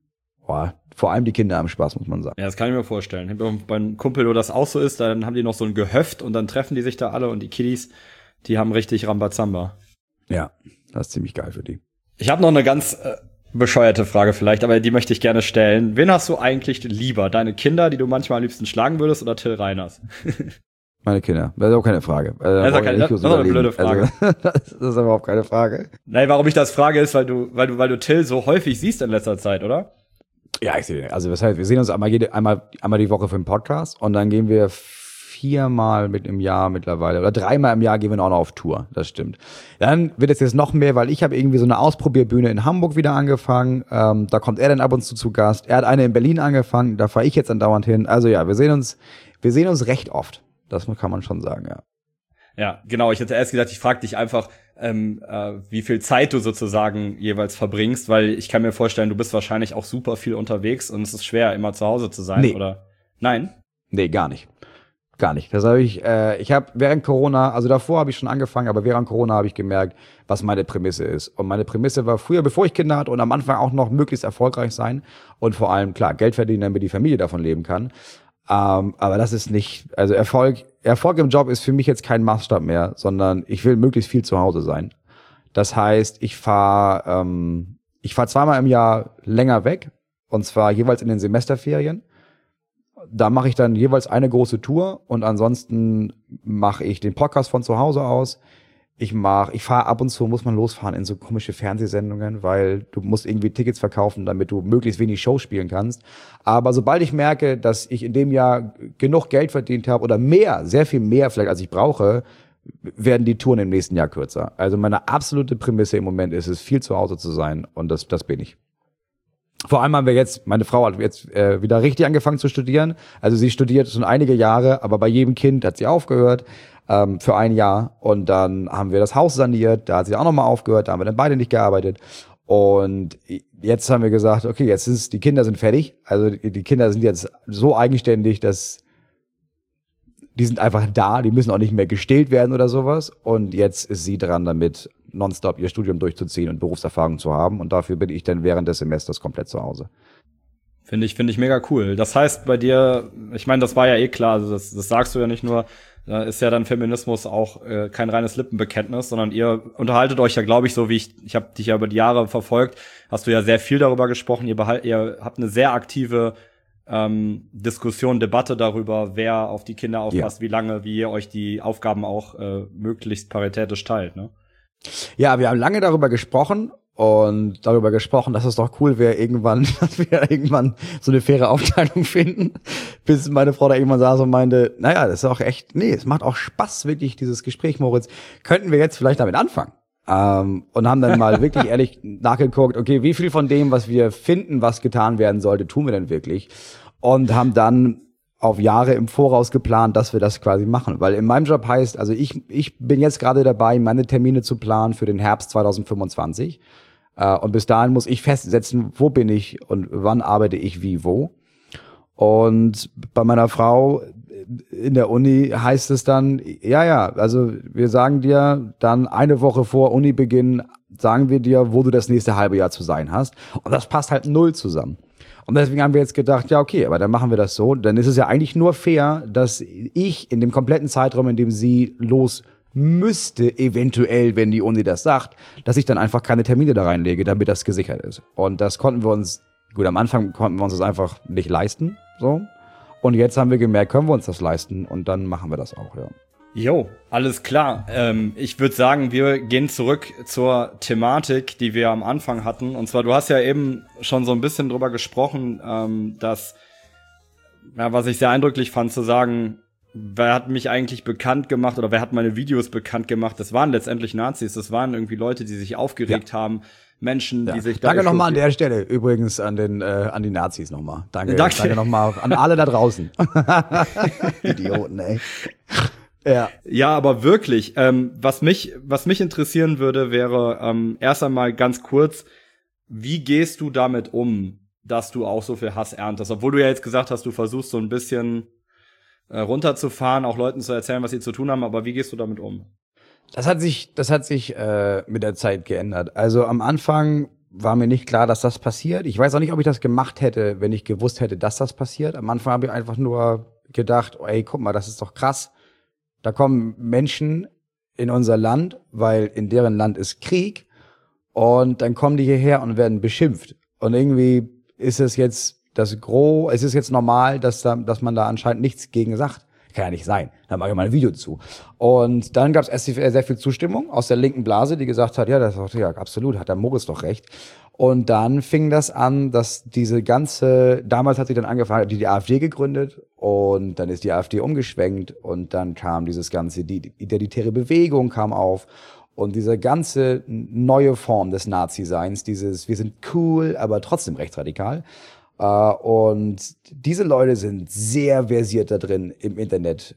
boah, vor allem die Kinder haben Spaß, muss man sagen. Ja, das kann ich mir vorstellen. Beim Kumpel, wo das auch so ist, dann haben die noch so ein Gehöft und dann treffen die sich da alle und die Kiddies, die haben richtig Rambazamba. Ja, das ist ziemlich geil für die. Ich habe noch eine ganz äh, bescheuerte Frage vielleicht, aber die möchte ich gerne stellen. Wen hast du eigentlich lieber? Deine Kinder, die du manchmal am liebsten schlagen würdest, oder Till Reiners? Meine Kinder. Das ist auch keine Frage. Also, das ist, keine, das ist eine blöde Frage. Also, das ist überhaupt keine Frage. Nein, warum ich das frage, ist, weil du, weil du, weil du Till so häufig siehst in letzter Zeit, oder? Ja, ich sehe, also das heißt, wir sehen uns einmal jede, einmal, einmal die Woche für den Podcast und dann gehen wir viermal mit im Jahr mittlerweile oder dreimal im Jahr gehen wir auch noch auf Tour, das stimmt. Dann wird es jetzt noch mehr, weil ich habe irgendwie so eine Ausprobierbühne in Hamburg wieder angefangen, ähm, da kommt er dann ab und zu zu Gast, er hat eine in Berlin angefangen, da fahre ich jetzt andauernd hin, also ja, wir sehen uns, wir sehen uns recht oft, das kann man schon sagen, ja. Ja, genau, ich hätte erst gesagt, ich frage dich einfach, ähm, äh, wie viel Zeit du sozusagen jeweils verbringst, weil ich kann mir vorstellen, du bist wahrscheinlich auch super viel unterwegs und es ist schwer, immer zu Hause zu sein, nee. oder? Nein? Nee, gar nicht. Gar nicht. Das habe ich, äh, ich habe während Corona, also davor habe ich schon angefangen, aber während Corona habe ich gemerkt, was meine Prämisse ist. Und meine Prämisse war früher, bevor ich Kinder hatte und am Anfang auch noch möglichst erfolgreich sein und vor allem, klar, Geld verdienen, damit die Familie davon leben kann. Ähm, aber das ist nicht, also Erfolg, Erfolg im Job ist für mich jetzt kein Maßstab mehr, sondern ich will möglichst viel zu Hause sein. Das heißt, ich fahre, ähm, ich fahre zweimal im Jahr länger weg und zwar jeweils in den Semesterferien. Da mache ich dann jeweils eine große Tour und ansonsten mache ich den Podcast von zu Hause aus. Ich mache, ich fahre ab und zu, muss man losfahren in so komische Fernsehsendungen, weil du musst irgendwie Tickets verkaufen, damit du möglichst wenig Show spielen kannst. Aber sobald ich merke, dass ich in dem Jahr genug Geld verdient habe oder mehr, sehr viel mehr vielleicht als ich brauche, werden die Touren im nächsten Jahr kürzer. Also meine absolute Prämisse im Moment ist es, viel zu Hause zu sein und das, das bin ich. Vor allem haben wir jetzt, meine Frau hat jetzt äh, wieder richtig angefangen zu studieren. Also sie studiert schon einige Jahre, aber bei jedem Kind hat sie aufgehört ähm, für ein Jahr. Und dann haben wir das Haus saniert, da hat sie auch nochmal aufgehört, da haben wir dann beide nicht gearbeitet. Und jetzt haben wir gesagt, okay, jetzt ist die Kinder sind fertig. Also die, die Kinder sind jetzt so eigenständig, dass die sind einfach da, die müssen auch nicht mehr gestillt werden oder sowas. Und jetzt ist sie dran damit, nonstop ihr Studium durchzuziehen und Berufserfahrung zu haben. Und dafür bin ich dann während des Semesters komplett zu Hause. Finde ich, finde ich mega cool. Das heißt bei dir, ich meine, das war ja eh klar, also das, das sagst du ja nicht nur, da ist ja dann Feminismus auch äh, kein reines Lippenbekenntnis, sondern ihr unterhaltet euch ja, glaube ich, so wie ich, ich habe dich ja über die Jahre verfolgt, hast du ja sehr viel darüber gesprochen, ihr, behalt, ihr habt eine sehr aktive ähm, Diskussion, Debatte darüber, wer auf die Kinder aufpasst, ja. Wie lange, wie ihr euch die Aufgaben auch äh, möglichst paritätisch teilt, ne? Ja, wir haben lange darüber gesprochen und darüber gesprochen, dass es doch cool wäre, irgendwann, dass wir irgendwann so eine faire Aufteilung finden, bis meine Frau da irgendwann saß und meinte, naja, das ist auch echt, nee, es macht auch Spaß, wirklich, dieses Gespräch, Moritz. Könnten wir jetzt vielleicht damit anfangen? Ähm, und haben dann mal wirklich ehrlich nachgeguckt, okay, wie viel von dem, was wir finden, was getan werden sollte, tun wir denn wirklich? Und haben dann auf Jahre im Voraus geplant, dass wir das quasi machen. Weil in meinem Job heißt, also ich ich bin jetzt gerade dabei, meine Termine zu planen für den Herbst zwanzig fünfundzwanzig. Äh, und bis dahin muss ich festsetzen, wo bin ich und wann arbeite ich wie wo. Und bei meiner Frau in der Uni heißt es dann, ja, ja, also wir sagen dir dann eine Woche vor Unibeginn, sagen wir dir, wo du das nächste halbe Jahr zu sein hast. Und das passt halt null zusammen. Und deswegen haben wir jetzt gedacht, ja, okay, aber dann machen wir das so. Dann ist es ja eigentlich nur fair, dass ich in dem kompletten Zeitraum, in dem sie los müsste, eventuell, wenn die Uni das sagt, dass ich dann einfach keine Termine da reinlege, damit das gesichert ist. Und das konnten wir uns, gut, am Anfang konnten wir uns das einfach nicht leisten, so. Und jetzt haben wir gemerkt, können wir uns das leisten und dann machen wir das auch, ja. Jo, alles klar. Ähm, ich würde sagen, wir gehen zurück zur Thematik, die wir am Anfang hatten. Und zwar, du hast ja eben schon so ein bisschen drüber gesprochen, ähm, dass, ja, was ich sehr eindrücklich fand, zu sagen, wer hat mich eigentlich bekannt gemacht oder wer hat meine Videos bekannt gemacht? Das waren letztendlich Nazis. Das waren irgendwie Leute, die sich aufgeregt ja. haben. Menschen, ja. die sich da Danke nochmal an der Stelle übrigens an den äh, an die Nazis nochmal. Danke, Danke, danke nochmal an alle da draußen. Idioten, ey. Ja. Ja, aber wirklich, ähm, was mich was mich interessieren würde, wäre ähm, erst einmal ganz kurz, wie gehst du damit um, dass du auch so viel Hass erntest? Obwohl du ja jetzt gesagt hast, du versuchst so ein bisschen äh, runterzufahren, auch Leuten zu erzählen, was sie zu tun haben, aber wie gehst du damit um? Das hat sich, das hat sich äh, mit der Zeit geändert. Also am Anfang war mir nicht klar, dass das passiert. Ich weiß auch nicht, ob ich das gemacht hätte, wenn ich gewusst hätte, dass das passiert. Am Anfang habe ich einfach nur gedacht, oh, ey, guck mal, das ist doch krass. Da kommen Menschen in unser Land, weil in deren Land ist Krieg. Und dann kommen die hierher und werden beschimpft. Und irgendwie ist es jetzt das Gros, es ist jetzt normal, dass da, dass man da anscheinend nichts gegen sagt. Kann ja nicht sein. Da mache ich mal ein Video zu. Und dann gab es erst sehr viel Zustimmung aus der linken Blase, die gesagt hat, ja, das ist ja absolut, hat der Moritz doch recht. Und dann fing das an, dass diese ganze, damals hat sie dann angefangen, hat die, die AfD gegründet und dann ist die AfD umgeschwenkt und dann kam dieses ganze, die, die identitäre Bewegung kam auf und diese ganze neue Form des Nazi-Seins, dieses, wir sind cool, aber trotzdem rechtsradikal. Uh, und diese Leute sind sehr versiert da drin, im Internet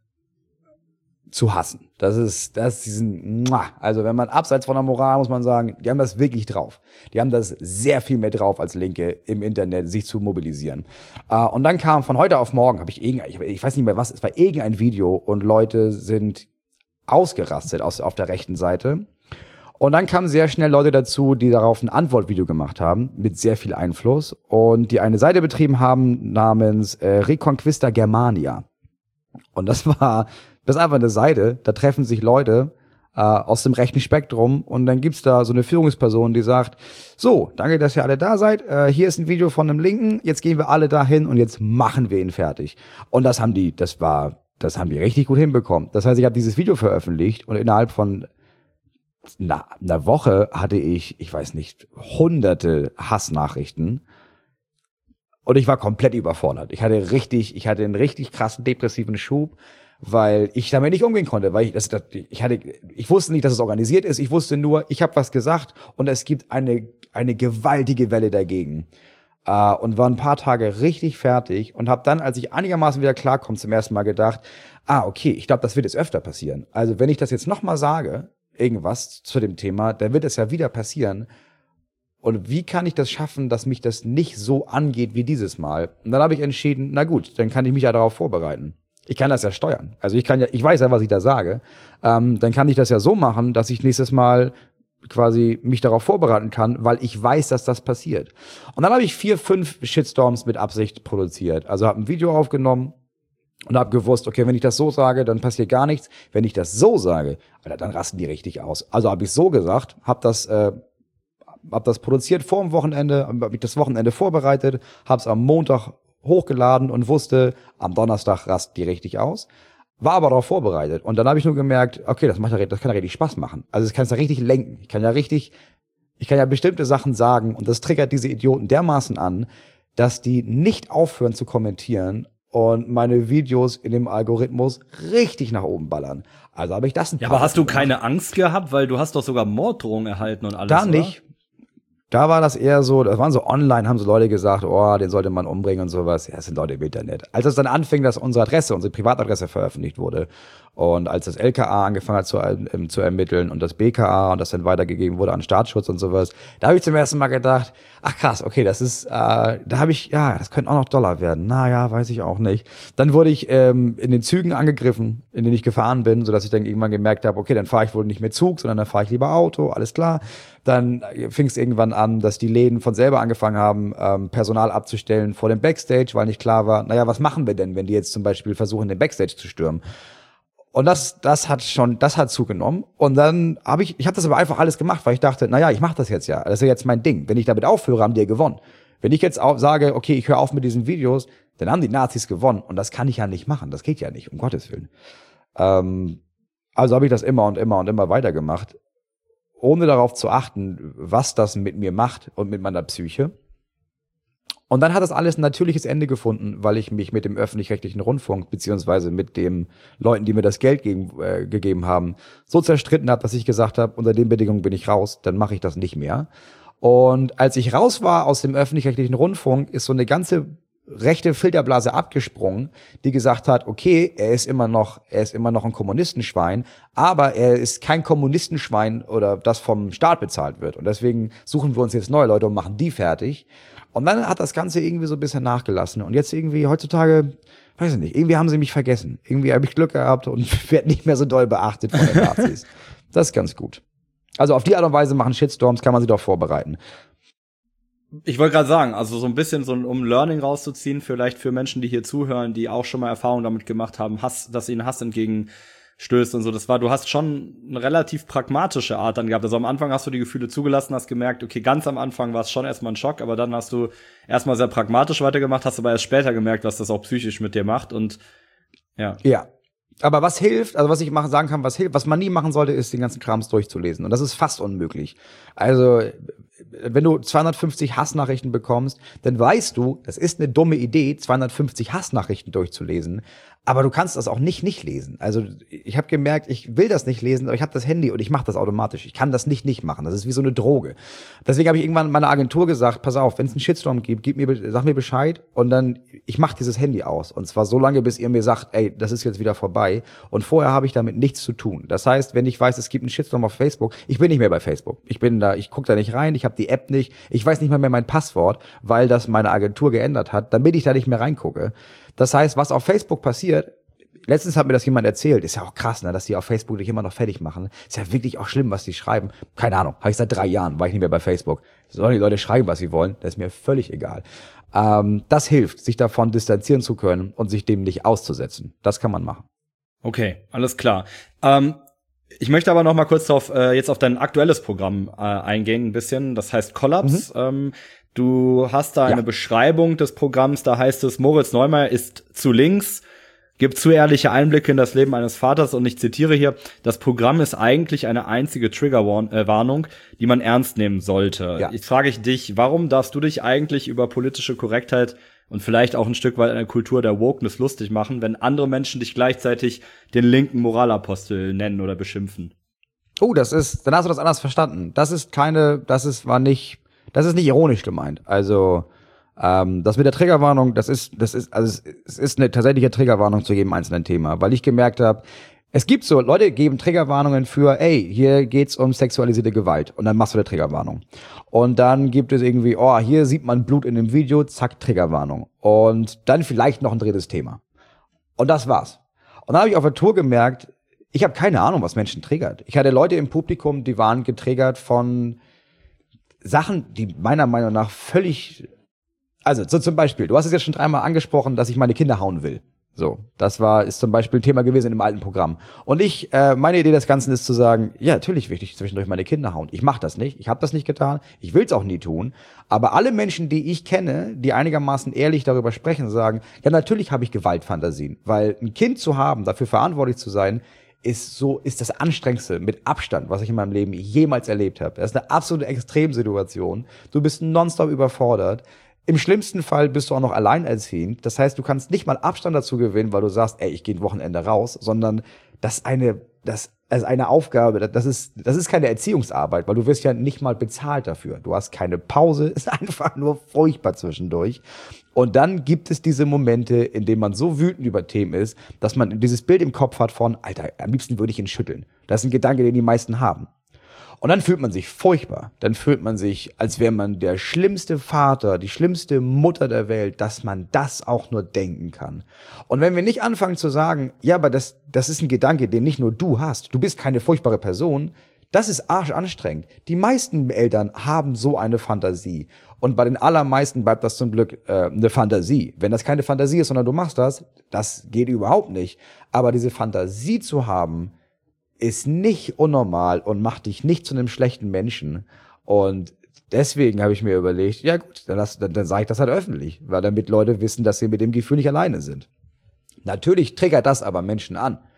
zu hassen. Das ist, das ist diesen, also wenn man abseits von der Moral, muss man sagen, die haben das wirklich drauf. Die haben das sehr viel mehr drauf als Linke im Internet, sich zu mobilisieren. Uh, und dann kam von heute auf morgen, habe ich irgendein, ich, ich weiß nicht mehr was, es war irgendein Video und Leute sind ausgerastet aus, auf der rechten Seite. Und dann kamen sehr schnell Leute dazu, die darauf ein Antwortvideo gemacht haben, mit sehr viel Einfluss, und die eine Seite betrieben haben namens äh, Reconquista Germania. Und das war, das ist einfach eine Seite, da treffen sich Leute äh, aus dem rechten Spektrum und dann gibt's da so eine Führungsperson, die sagt, so, danke, dass ihr alle da seid, äh, hier ist ein Video von einem Linken, jetzt gehen wir alle dahin und jetzt machen wir ihn fertig. Und das haben die, das war, das haben die richtig gut hinbekommen. Das heißt, ich habe dieses Video veröffentlicht und innerhalb von Na, einer Woche hatte ich, ich weiß nicht, hunderte Hassnachrichten und ich war komplett überfordert. Ich hatte richtig, ich hatte einen richtig krassen depressiven Schub, weil ich damit nicht umgehen konnte, weil ich das, das ich hatte, ich wusste nicht, dass es organisiert ist. Ich wusste nur, ich habe was gesagt und es gibt eine eine gewaltige Welle dagegen. Uh, und war ein paar Tage richtig fertig und habe dann, als ich einigermaßen wieder klarkomme, zum ersten Mal gedacht, ah, okay, ich glaube, das wird jetzt öfter passieren. Also wenn ich das jetzt nochmal sage, irgendwas zu dem Thema, dann wird es ja wieder passieren. Und wie kann ich das schaffen, dass mich das nicht so angeht wie dieses Mal? Und dann habe ich entschieden, na gut, dann kann ich mich ja darauf vorbereiten. Ich kann das ja steuern. Also ich kann ja, ich weiß ja, was ich da sage. Ähm, dann kann ich das ja so machen, dass ich nächstes Mal quasi mich darauf vorbereiten kann, weil ich weiß, dass das passiert. Und dann habe ich vier, fünf Shitstorms mit Absicht produziert. Also habe ein Video aufgenommen und habe gewusst, okay, wenn ich das so sage, dann passiert gar nichts. Wenn ich das so sage, Alter, dann rasten die richtig aus. Also habe ich so gesagt, habe das, äh, hab das produziert vor dem Wochenende, habe mich das Wochenende vorbereitet, habe es am Montag hochgeladen und wusste, am Donnerstag rasten die richtig aus. War aber darauf vorbereitet. Und dann habe ich nur gemerkt, okay, das macht ja, das kann ja richtig Spaß machen. Also ich kann es ja richtig lenken. Ich kann ja richtig, ich kann ja bestimmte Sachen sagen und das triggert diese Idioten dermaßen an, dass die nicht aufhören zu kommentieren und meine Videos in dem Algorithmus richtig nach oben ballern. Also habe ich das ein Ja, aber hast du keine Angst gehabt, weil du hast doch sogar Morddrohungen erhalten und alles, Da oder? nicht. Da war das eher so, das waren so online, haben so Leute gesagt, oh, den sollte man umbringen und sowas. Ja, das sind Leute im Internet. Als es dann anfing, dass unsere Adresse, unsere Privatadresse veröffentlicht wurde und als das L K A angefangen hat zu, ähm, zu ermitteln und das B K A und das dann weitergegeben wurde an Staatsschutz und sowas, da habe ich zum ersten Mal gedacht, ach krass, okay, das ist, äh, da habe ich, ja, das könnte auch noch Dollar werden. Naja, weiß ich auch nicht. Dann wurde ich ähm, in den Zügen angegriffen, in denen ich gefahren bin, sodass ich dann irgendwann gemerkt habe, okay, dann fahre ich wohl nicht mehr Zug, sondern dann fahre ich lieber Auto, alles klar. Dann fing es irgendwann an, dass die Läden von selber angefangen haben, ähm, Personal abzustellen vor dem Backstage, weil nicht klar war, naja, was machen wir denn, wenn die jetzt zum Beispiel versuchen, den Backstage zu stürmen? Und das, das hat schon, das hat zugenommen. Und dann habe ich, ich habe das aber einfach alles gemacht, weil ich dachte, naja, ich mache das jetzt ja. Das ist ja jetzt mein Ding. Wenn ich damit aufhöre, haben die ja gewonnen. Wenn ich jetzt auch sage, okay, ich höre auf mit diesen Videos, dann haben die Nazis gewonnen. Und das kann ich ja nicht machen. Das geht ja nicht, um Gottes Willen. Ähm, also habe ich das immer und immer und immer weitergemacht, ohne darauf zu achten, was das mit mir macht und mit meiner Psyche. Und dann hat das alles ein natürliches Ende gefunden, weil ich mich mit dem öffentlich-rechtlichen Rundfunk beziehungsweise mit den Leuten, die mir das Geld gegen, äh, gegeben haben, so zerstritten habe, dass ich gesagt habe, unter den Bedingungen bin ich raus, dann mache ich das nicht mehr. Und als ich raus war aus dem öffentlich-rechtlichen Rundfunk, ist so eine ganze rechte Filterblase abgesprungen, die gesagt hat, okay, er ist immer noch, er ist immer noch ein Kommunistenschwein, aber er ist kein Kommunistenschwein oder das vom Staat bezahlt wird. Und deswegen suchen wir uns jetzt neue Leute und machen die fertig. Und dann hat das Ganze irgendwie so ein bisschen nachgelassen. Und jetzt irgendwie heutzutage, weiß ich nicht, irgendwie haben sie mich vergessen. Irgendwie habe ich Glück gehabt und werde nicht mehr so doll beachtet von den Nazis. Das ist ganz gut. Also auf die Art und Weise machen Shitstorms, kann man sich doch vorbereiten. Ich wollte gerade sagen, also so ein bisschen so, um Learning rauszuziehen, vielleicht für Menschen, die hier zuhören, die auch schon mal Erfahrungen damit gemacht haben, Hass, dass ihnen Hass entgegenstößt und so. Das war, du hast schon eine relativ pragmatische Art dann gehabt. Also am Anfang hast du die Gefühle zugelassen, hast gemerkt, okay, ganz am Anfang war es schon erstmal ein Schock, aber dann hast du erstmal sehr pragmatisch weitergemacht, hast aber erst später gemerkt, was das auch psychisch mit dir macht und ja. Ja. Aber was hilft, also was ich machen, sagen kann, was hilft, was man nie machen sollte, ist, den ganzen Krams durchzulesen. Und das ist fast unmöglich. Also, wenn du zweihundertfünfzig Hassnachrichten bekommst, dann weißt du, das ist eine dumme Idee, zweihundertfünfzig Hassnachrichten durchzulesen. Aber du kannst das auch nicht nicht lesen. Also ich habe gemerkt, ich will das nicht lesen, aber ich habe das Handy und ich mache das automatisch. Ich kann das nicht nicht machen. Das ist wie so eine Droge. Deswegen habe ich irgendwann meiner Agentur gesagt, pass auf, wenn es einen Shitstorm gibt, gib mir, sag mir Bescheid und dann, ich mache dieses Handy aus. Und zwar so lange, bis ihr mir sagt, ey, das ist jetzt wieder vorbei. Und vorher habe ich damit nichts zu tun. Das heißt, wenn ich weiß, es gibt einen Shitstorm auf Facebook, ich bin nicht mehr bei Facebook. Ich bin da, ich gucke da nicht rein, ich habe die App nicht, ich weiß nicht mal mehr mein Passwort, weil das meine Agentur geändert hat, damit ich da nicht mehr reingucke. Das heißt, was auf Facebook passiert, letztens hat mir das jemand erzählt, ist ja auch krass, ne, dass die auf Facebook dich immer noch fertig machen. Ist ja wirklich auch schlimm, was die schreiben. Keine Ahnung, habe ich seit drei Jahren, war ich nicht mehr bei Facebook. Sollen die Leute schreiben, was sie wollen, das ist mir völlig egal. Ähm, das hilft, sich davon distanzieren zu können und sich dem nicht auszusetzen. Das kann man machen. Okay, alles klar. Ähm, ich möchte aber noch mal kurz auf, äh, jetzt auf dein aktuelles Programm äh, eingehen, ein bisschen. Das heißt Kollaps. Mhm. Ähm, du hast da ja. eine Beschreibung des Programms, da heißt es, Moritz Neumeier ist zu links, gibt zu ehrliche Einblicke in das Leben eines Vaters und ich zitiere hier, das Programm ist eigentlich eine einzige Triggerwarnung, die man ernst nehmen sollte. Ja. Jetzt frage ich dich, warum darfst du dich eigentlich über politische Korrektheit und vielleicht auch ein Stück weit eine Kultur der Wokeness lustig machen, wenn andere Menschen dich gleichzeitig den linken Moralapostel nennen oder beschimpfen? Oh, das ist, dann hast du das anders verstanden. Das ist keine, das ist, war nicht, das ist nicht ironisch gemeint. Also, ähm, das mit der Triggerwarnung, das ist, das ist, also es ist eine tatsächliche Triggerwarnung zu jedem einzelnen Thema, weil ich gemerkt habe, es gibt so, Leute geben Triggerwarnungen für, ey, hier geht's um sexualisierte Gewalt und dann machst du eine Triggerwarnung. Und dann gibt es irgendwie, oh, hier sieht man Blut in dem Video, zack, Triggerwarnung. Und dann vielleicht noch ein drittes Thema. Und das war's. Und dann habe ich auf der Tour gemerkt, ich habe keine Ahnung, was Menschen triggert. Ich hatte Leute im Publikum, die waren getriggert von Sachen, die meiner Meinung nach völlig, also so zum Beispiel, du hast es jetzt schon dreimal angesprochen, dass ich meine Kinder hauen will. So, das war, ist zum Beispiel Thema gewesen im alten Programm. Und ich, äh, meine Idee des Ganzen ist zu sagen, ja, natürlich will ich zwischendurch meine Kinder hauen. Ich mache das nicht, ich habe das nicht getan, ich will es auch nie tun. Aber alle Menschen, die ich kenne, die einigermaßen ehrlich darüber sprechen, sagen, ja, natürlich habe ich Gewaltfantasien. Weil ein Kind zu haben, dafür verantwortlich zu sein, ist so, ist das Anstrengendste mit Abstand, was ich in meinem Leben jemals erlebt habe. Das ist eine absolute Extremsituation. Du bist nonstop überfordert. Im schlimmsten Fall bist du auch noch alleinerziehend. Das heißt, du kannst nicht mal Abstand dazu gewinnen, weil du sagst, ey, ich gehe ein Wochenende raus, sondern das ist eine, das ist eine Aufgabe, das ist, das ist keine Erziehungsarbeit, weil du wirst ja nicht mal bezahlt dafür. Du hast keine Pause, ist einfach nur furchtbar zwischendurch. Und dann gibt es diese Momente, in denen man so wütend über Themen ist, dass man dieses Bild im Kopf hat von, Alter, am liebsten würde ich ihn schütteln. Das ist ein Gedanke, den die meisten haben. Und dann fühlt man sich furchtbar. Dann fühlt man sich, als wäre man der schlimmste Vater, die schlimmste Mutter der Welt, dass man das auch nur denken kann. Und wenn wir nicht anfangen zu sagen, ja, aber das, das ist ein Gedanke, den nicht nur du hast, du bist keine furchtbare Person, das ist arschanstrengend. Die meisten Eltern haben so eine Fantasie. Und bei den allermeisten bleibt das zum Glück äh, eine Fantasie. Wenn das keine Fantasie ist, sondern du machst das, das geht überhaupt nicht. Aber diese Fantasie zu haben, ist nicht unnormal und macht dich nicht zu einem schlechten Menschen. Und deswegen habe ich mir überlegt, ja gut, dann, dann, dann sage ich das halt öffentlich, weil damit Leute wissen, dass sie mit dem Gefühl nicht alleine sind. Natürlich triggert das aber Menschen an.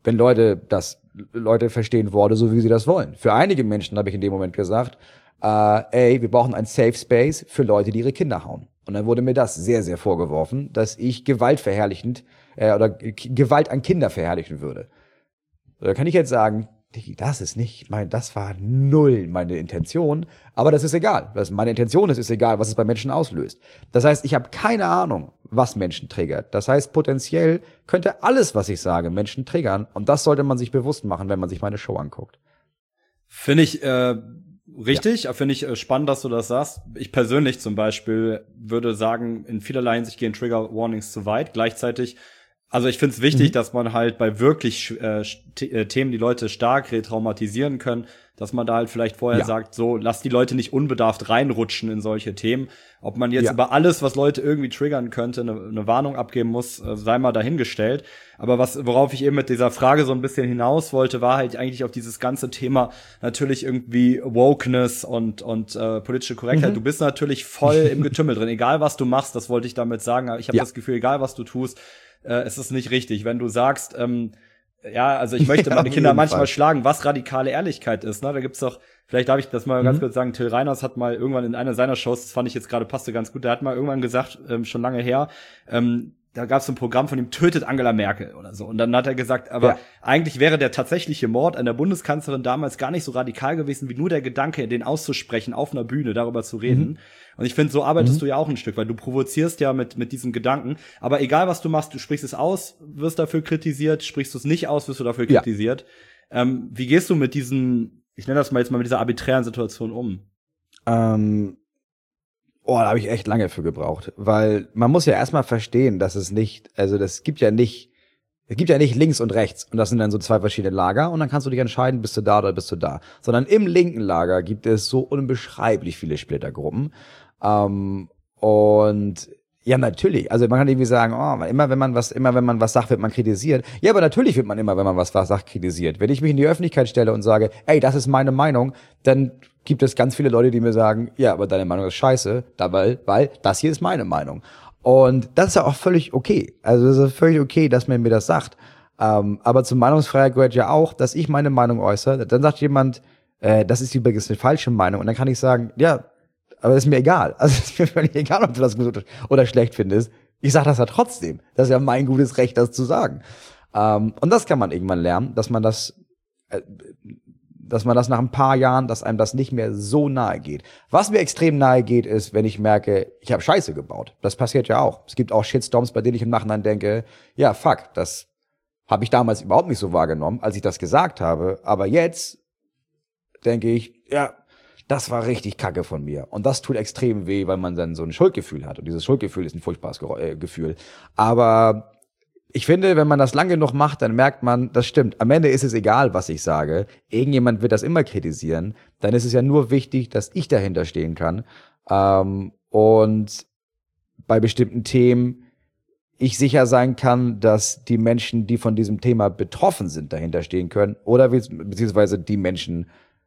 wenn Leute das, Leute verstehen Worte so, wie sie das wollen. Für einige Menschen habe ich in dem Moment gesagt, äh, ey, wir brauchen ein Safe Space für Leute, die ihre Kinder hauen. Und dann wurde mir das sehr, sehr vorgeworfen, dass ich gewaltverherrlichend äh, oder G- Gewalt an Kinder verherrlichen würde. So, da kann ich jetzt sagen, Diggi, das ist nicht, mein, das war null meine Intention, aber das ist egal. Was meine Intention ist, ist egal, was es bei Menschen auslöst. Das heißt, ich habe keine Ahnung, was Menschen triggert. Das heißt, potenziell könnte alles, was ich sage, Menschen triggern. Und das sollte man sich bewusst machen, wenn man sich meine Show anguckt. Finde ich äh, richtig, ja. Finde ich äh, spannend, dass du das sagst. Ich persönlich zum Beispiel würde sagen, in vielerlei Hinsicht gehen Trigger Warnings zu weit. Gleichzeitig, also ich finde es wichtig, mhm. dass man halt bei wirklich äh, äh, Themen, die Leute stark retraumatisieren können, dass man da halt vielleicht vorher ja. sagt, so, lass die Leute nicht unbedarft reinrutschen in solche Themen. Ob man jetzt ja. über alles, was Leute irgendwie triggern könnte, eine, eine Warnung abgeben muss, äh, sei mal dahingestellt. Aber was, worauf ich eben mit dieser Frage so ein bisschen hinaus wollte, war halt eigentlich auf dieses ganze Thema natürlich irgendwie Wokeness und und äh, politische Korrektheit. Mhm. Du bist natürlich voll im Getümmel drin. Egal, was du machst, das wollte ich damit sagen. Aber ich habe ja. das Gefühl, egal, was du tust, äh, es ist nicht richtig. Wenn du sagst, ähm, ja, also ich möchte meine Kinder manchmal Fall. schlagen, was radikale Ehrlichkeit ist, ne? Da gibt's doch, vielleicht darf ich das mal mhm. ganz kurz sagen, Till Reiners hat mal irgendwann in einer seiner Shows, das fand ich jetzt gerade, passte ganz gut, der hat mal irgendwann gesagt, ähm, schon lange her, ähm, da gab's so ein Programm von ihm, tötet Angela Merkel oder so. Und dann hat er gesagt, aber ja. eigentlich wäre der tatsächliche Mord an der Bundeskanzlerin damals gar nicht so radikal gewesen, wie nur der Gedanke, den auszusprechen, auf einer Bühne, darüber zu reden. Mhm. Und ich finde, so arbeitest mhm. du ja auch ein Stück, weil du provozierst ja mit mit diesen Gedanken. Aber egal, was du machst, du sprichst es aus, wirst dafür kritisiert, sprichst du es nicht aus, wirst du dafür ja. kritisiert. Ähm, wie gehst du mit diesen, ich nenne das mal jetzt mal mit dieser arbiträren Situation um? Ähm Oh, da habe ich echt lange für gebraucht, weil man muss ja erstmal verstehen, dass es nicht, also das gibt ja nicht, es gibt ja nicht links und rechts und das sind dann so zwei verschiedene Lager und dann kannst du dich entscheiden, bist du da oder bist du da, sondern im linken Lager gibt es so unbeschreiblich viele Splittergruppen ähm, und ja, natürlich. Also man kann irgendwie sagen, oh, immer wenn man was, immer wenn man was sagt, wird man kritisiert. Ja, aber natürlich wird man immer, wenn man was, was sagt, kritisiert. Wenn ich mich in die Öffentlichkeit stelle und sage, ey, das ist meine Meinung, dann gibt es ganz viele Leute, die mir sagen, ja, aber deine Meinung ist scheiße, da, weil, weil das hier ist meine Meinung. Und das ist ja auch völlig okay. Also es ist völlig okay, dass man mir das sagt. Ähm, aber zur Meinungsfreiheit gehört ja auch, dass ich meine Meinung äußere. Dann sagt jemand, äh, das ist übrigens eine falsche Meinung. Und dann kann ich sagen, ja, aber ist mir egal. Also ist mir völlig egal, ob du das gut oder schlecht findest. Ich sage das ja trotzdem. Das ist ja mein gutes Recht, das zu sagen. Ähm, und das kann man irgendwann lernen, dass man das, äh, dass man das nach ein paar Jahren, dass einem das nicht mehr so nahe geht. Was mir extrem nahe geht, ist, wenn ich merke, ich habe Scheiße gebaut. Das passiert ja auch. Es gibt auch Shitstorms, bei denen ich im Nachhinein denke, ja, fuck, das habe ich damals überhaupt nicht so wahrgenommen, als ich das gesagt habe. Aber jetzt denke ich, ja, das war richtig kacke von mir. Und das tut extrem weh, weil man dann so ein Schuldgefühl hat. Und dieses Schuldgefühl ist ein furchtbares Gefühl. Aber ich finde, wenn man das lange genug macht, dann merkt man, das stimmt. Am Ende ist es egal, was ich sage. Irgendjemand wird das immer kritisieren. Dann ist es ja nur wichtig, dass ich dahinter stehen kann. Ähm, und bei bestimmten Themen ich sicher sein kann, dass die Menschen, die von diesem Thema betroffen sind, dahinter stehen können. Oder beziehungsweise die Menschen,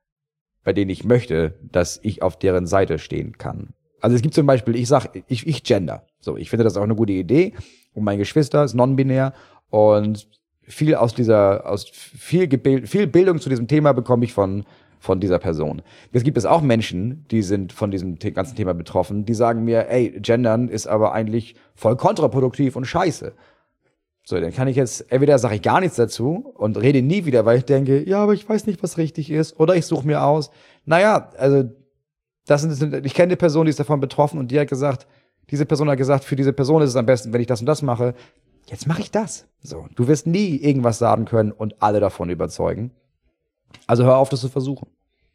bei denen ich möchte, dass ich auf deren Seite stehen kann. Also es gibt zum Beispiel, ich sag, ich, ich gender. So, ich finde das auch eine gute Idee. Und mein Geschwister ist non-binär und viel aus dieser, aus viel Gebild, viel Bildung zu diesem Thema bekomme ich von von dieser Person. Jetzt gibt es auch Menschen, die sind von diesem te- ganzen Thema betroffen, die sagen mir, ey, gendern ist aber eigentlich voll kontraproduktiv und scheiße. So, dann kann ich jetzt, entweder sage ich gar nichts dazu und rede nie wieder, weil ich denke, ja, aber ich weiß nicht, was richtig ist. Oder ich suche mir aus. Naja, also das sind, ich kenne eine Person, die ist davon betroffen und die hat gesagt, diese Person hat gesagt, für diese Person ist es am besten, wenn ich das und das mache. Jetzt mache ich das. So, du wirst nie irgendwas sagen können und alle davon überzeugen. Also hör auf, das zu versuchen.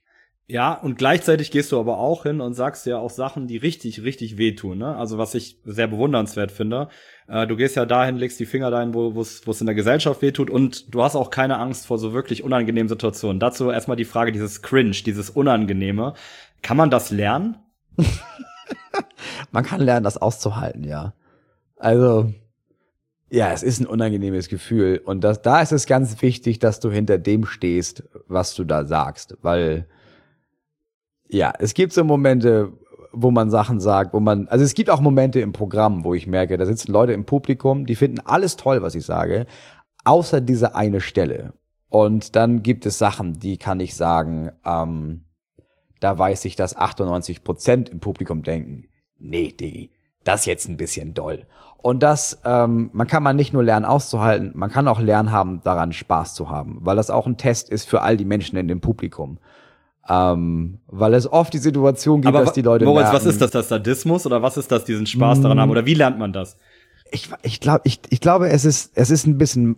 Ja, und gleichzeitig gehst du aber auch hin und sagst ja auch Sachen, die richtig, richtig wehtun, ne? Also was ich sehr bewundernswert finde. Äh, du gehst ja dahin, legst die Finger dahin, wo es in der Gesellschaft wehtut und du hast auch keine Angst vor so wirklich unangenehmen Situationen. Dazu erstmal die Frage, dieses Cringe, dieses Unangenehme. Kann man das lernen? Man kann lernen, das auszuhalten, ja. Also, ja, es ist ein unangenehmes Gefühl. Und das, da ist es ganz wichtig, dass du hinter dem stehst, was du da sagst. Weil, ja, es gibt so Momente, wo man Sachen sagt, wo man, also es gibt auch Momente im Programm, wo ich merke, da sitzen Leute im Publikum, die finden alles toll, was ich sage. außer diese eine Stelle. Und dann gibt es Sachen, die kann ich sagen, ähm, da weiß ich, dass achtundneunzig Prozent im Publikum denken, nee, Diggi, das ist jetzt ein bisschen doll. Und das, ähm, man kann man nicht nur lernen auszuhalten, man kann auch lernen haben, daran Spaß zu haben, weil das auch ein Test ist für all die Menschen in dem Publikum. Ähm, weil es oft die Situation gibt, Aber dass die Leute Moritz, merken, was ist das, das Sadismus oder was ist das, diesen Spaß daran haben oder wie lernt man das? Ich, ich glaube, ich, ich glaube, es ist, es ist ein bisschen,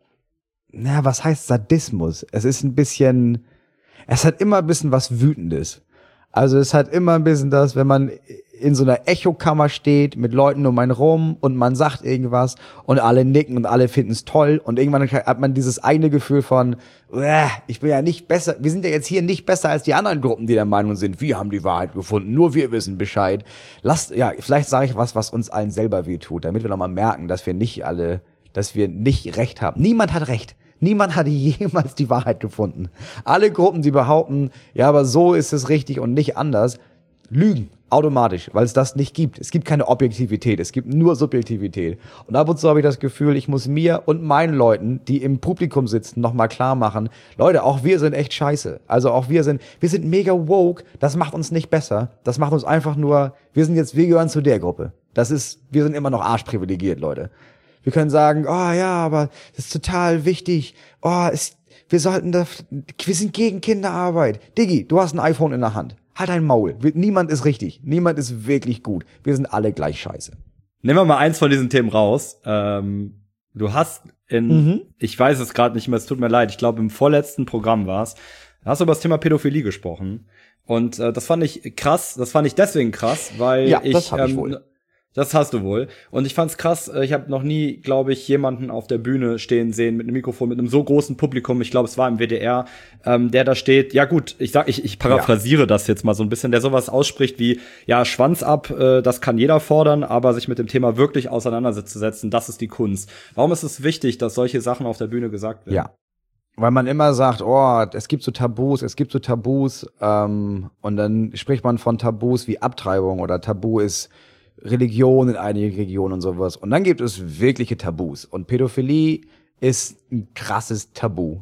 na, was heißt Sadismus? Es ist ein bisschen, es hat immer ein bisschen was Wütendes. Also es hat immer ein bisschen das, wenn man in so einer Echokammer steht mit Leuten um einen rum und man sagt irgendwas und alle nicken und alle finden es toll und irgendwann hat man dieses eine Gefühl von, ich bin ja nicht besser, wir sind ja jetzt hier nicht besser als die anderen Gruppen, die der Meinung sind, wir haben die Wahrheit gefunden, nur wir wissen Bescheid. Lasst, ja, vielleicht sage ich was, was uns allen selber wehtut, damit wir nochmal merken, dass wir nicht alle, dass wir nicht Recht haben. Niemand hat Recht. Niemand hat jemals die Wahrheit gefunden. Alle Gruppen, die behaupten, ja, aber so ist es richtig und nicht anders, lügen automatisch, weil es das nicht gibt. Es gibt keine Objektivität, es gibt nur Subjektivität. Und ab und zu habe ich das Gefühl, ich muss mir und meinen Leuten, die im Publikum sitzen, nochmal klar machen, Leute, auch wir sind echt scheiße. Also auch wir sind, wir sind mega woke, das macht uns nicht besser. Das macht uns einfach nur, wir sind jetzt, wir gehören zu der Gruppe. Das ist, wir sind immer noch arschprivilegiert, Leute. Wir können sagen, oh ja, aber das ist total wichtig. Oh, es, wir sollten da, wir sind gegen Kinderarbeit. Diggi, du hast ein iPhone in der Hand. Halt dein Maul. Niemand ist richtig. Niemand ist wirklich gut. Wir sind alle gleich scheiße. Nehmen wir mal eins von diesen Themen raus. Ähm, du hast in, mhm. ich weiß es gerade nicht mehr, es tut mir leid, ich glaube im vorletzten Programm war's, da hast du über das Thema Pädophilie gesprochen. Und äh, das fand ich krass, das fand ich deswegen krass, weil ja, ich, das hab ich ähm, wohl. Das hast du wohl. Und ich fand's krass, ich habe noch nie, glaube ich, jemanden auf der Bühne stehen sehen mit einem Mikrofon, mit einem so großen Publikum, ich glaube, es war im W D R, ähm, der da steht, ja gut, ich sag, ich, ich paraphrasiere ja. das jetzt mal so ein bisschen, der sowas ausspricht wie, ja, Schwanz ab, äh, das kann jeder fordern, aber sich mit dem Thema wirklich auseinanderzusetzen, das ist die Kunst. Warum ist es wichtig, dass solche Sachen auf der Bühne gesagt werden? Ja. Weil man immer sagt, oh, es gibt so Tabus, es gibt so Tabus, ähm, und dann spricht man von Tabus wie Abtreibung oder Tabu ist Religion in einigen Regionen und sowas. Und dann gibt es wirkliche Tabus. Und Pädophilie ist ein krasses Tabu.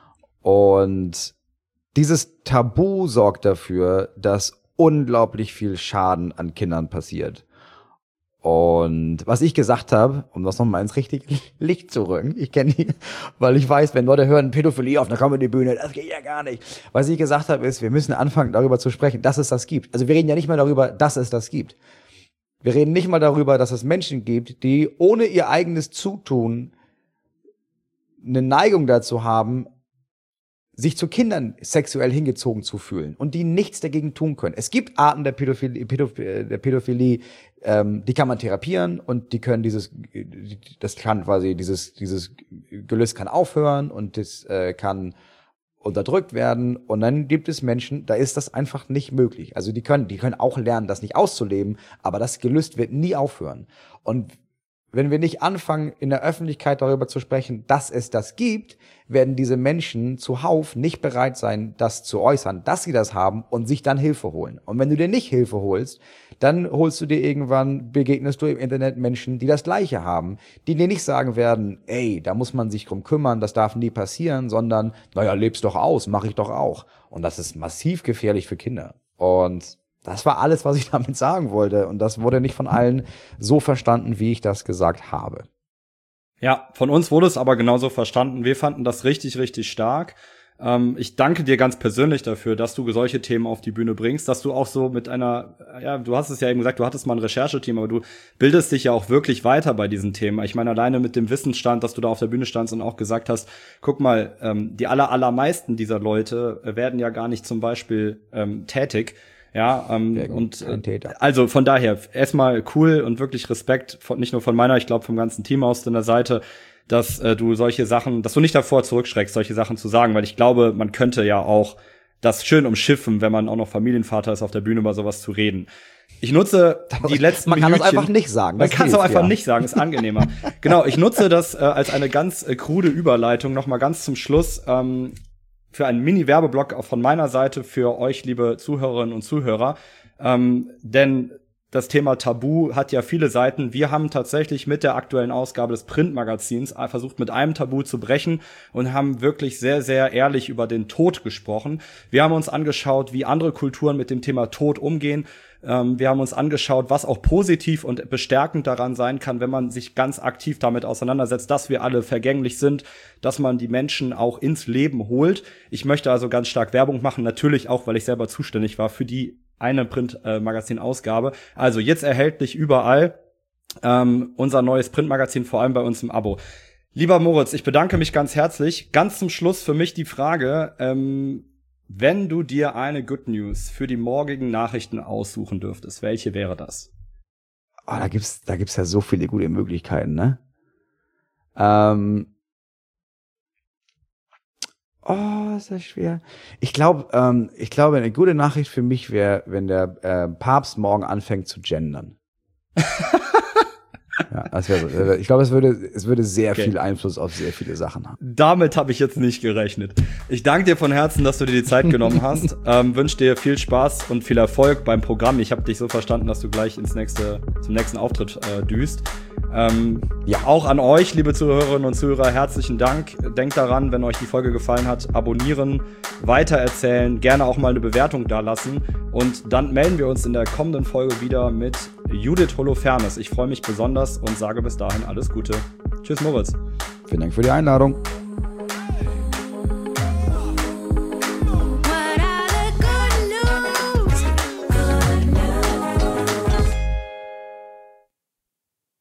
Und dieses Tabu sorgt dafür, dass unglaublich viel Schaden an Kindern passiert. Und was ich gesagt habe, um das nochmal ins richtige Licht zu rücken, ich kenne die, weil ich weiß, wenn Leute hören Pädophilie auf einer Comedy-Bühne, das geht ja gar nicht. Was ich gesagt habe, ist, wir müssen anfangen, darüber zu sprechen, dass es das gibt. Also wir reden ja nicht mal darüber, dass es das gibt. Wir reden nicht mal darüber, dass es Menschen gibt, die ohne ihr eigenes Zutun eine Neigung dazu haben, sich zu Kindern sexuell hingezogen zu fühlen und die nichts dagegen tun können. Es gibt Arten der Pädophilie, Pädophilie, der Pädophilie ähm, die kann man therapieren und die können dieses, das kann quasi, dieses, dieses Gelüst kann aufhören und das äh, kann unterdrückt werden und dann gibt es Menschen, da ist das einfach nicht möglich. Also die können, die können auch lernen, das nicht auszuleben, aber das Gelüst wird nie aufhören. Und wenn wir nicht anfangen, in der Öffentlichkeit darüber zu sprechen, dass es das gibt, werden diese Menschen zuhauf nicht bereit sein, das zu äußern, dass sie das haben und sich dann Hilfe holen. Und wenn du dir nicht Hilfe holst, dann holst du dir irgendwann, begegnest du im Internet Menschen, die das Gleiche haben, die dir nicht sagen werden, ey, da muss man sich drum kümmern, das darf nie passieren, sondern, naja, leb's doch aus, mach ich doch auch. Und das ist massiv gefährlich für Kinder. Und das war alles, was ich damit sagen wollte. Und das wurde nicht von allen so verstanden, wie ich das gesagt habe. Ja, von uns wurde es aber genauso verstanden. Wir fanden das richtig, richtig stark. Ähm, ich danke dir ganz persönlich dafür, dass du solche Themen auf die Bühne bringst, dass du auch so mit einer, ja, du hast es ja eben gesagt, du hattest mal ein Rechercheteam, aber du bildest dich ja auch wirklich weiter bei diesen Themen. Ich meine, alleine mit dem Wissensstand, dass du da auf der Bühne standst und auch gesagt hast, guck mal, ähm, die aller, allermeisten dieser Leute werden ja gar nicht zum Beispiel ähm, tätig. Ja, ähm, und äh, also von daher erstmal cool und wirklich Respekt, von, nicht nur von meiner, ich glaube vom ganzen Team aus deiner Seite, dass äh, du solche Sachen, dass du nicht davor zurückschreckst, solche Sachen zu sagen, weil ich glaube, man könnte ja auch das schön umschiffen, wenn man auch noch Familienvater ist, auf der Bühne über sowas zu reden. Ich nutze die letzten Man kann Minütchen, das einfach nicht sagen. Man kann es auch einfach ja. nicht sagen, ist angenehmer. Genau, ich nutze das äh, als eine ganz äh, krude Überleitung noch mal ganz zum Schluss. Ähm, für einen Mini-Werbeblock auch von meiner Seite für euch, liebe Zuhörerinnen und Zuhörer. Ähm, denn das Thema Tabu hat ja viele Seiten. Wir haben tatsächlich mit der aktuellen Ausgabe des Printmagazins versucht, mit einem Tabu zu brechen und haben wirklich sehr, sehr ehrlich über den Tod gesprochen. Wir haben uns angeschaut, wie andere Kulturen mit dem Thema Tod umgehen. Ähm, wir haben uns angeschaut, was auch positiv und bestärkend daran sein kann, wenn man sich ganz aktiv damit auseinandersetzt, dass wir alle vergänglich sind, dass man die Menschen auch ins Leben holt. Ich möchte also ganz stark Werbung machen, natürlich auch, weil ich selber zuständig war für die eine Printmagazin-Ausgabe. Also jetzt erhältlich überall ähm, unser neues Printmagazin, vor allem bei uns im Abo. Lieber Moritz, ich bedanke mich ganz herzlich. Ganz zum Schluss für mich die Frage, ähm, wenn du dir eine Good News für die morgigen Nachrichten aussuchen dürftest, welche wäre das? Oh, da gibt's, da gibt's ja so viele gute Möglichkeiten, ne? Ähm Oh, ist das schwer. Ich glaube, ähm, ich glaube, eine gute Nachricht für mich wäre, wenn der äh, Papst morgen anfängt zu gendern. Ja, das wäre so. Ich glaube, es würde, es würde sehr okay. viel Einfluss auf sehr viele Sachen haben. Damit habe ich jetzt nicht gerechnet. Ich danke dir von Herzen, dass du dir die Zeit genommen hast. Ähm, wünsche dir viel Spaß und viel Erfolg beim Programm. Ich habe dich so verstanden, dass du gleich ins nächste, zum nächsten Auftritt äh, düst. Ähm, ja, auch an euch, liebe Zuhörerinnen und Zuhörer, herzlichen Dank. Denkt daran, wenn euch die Folge gefallen hat, abonnieren, weitererzählen, gerne auch mal eine Bewertung dalassen. Und dann melden wir uns in der kommenden Folge wieder mit Judith Holofernes. Ich freue mich besonders und sage bis dahin alles Gute. Tschüss, Moritz. Vielen Dank für die Einladung.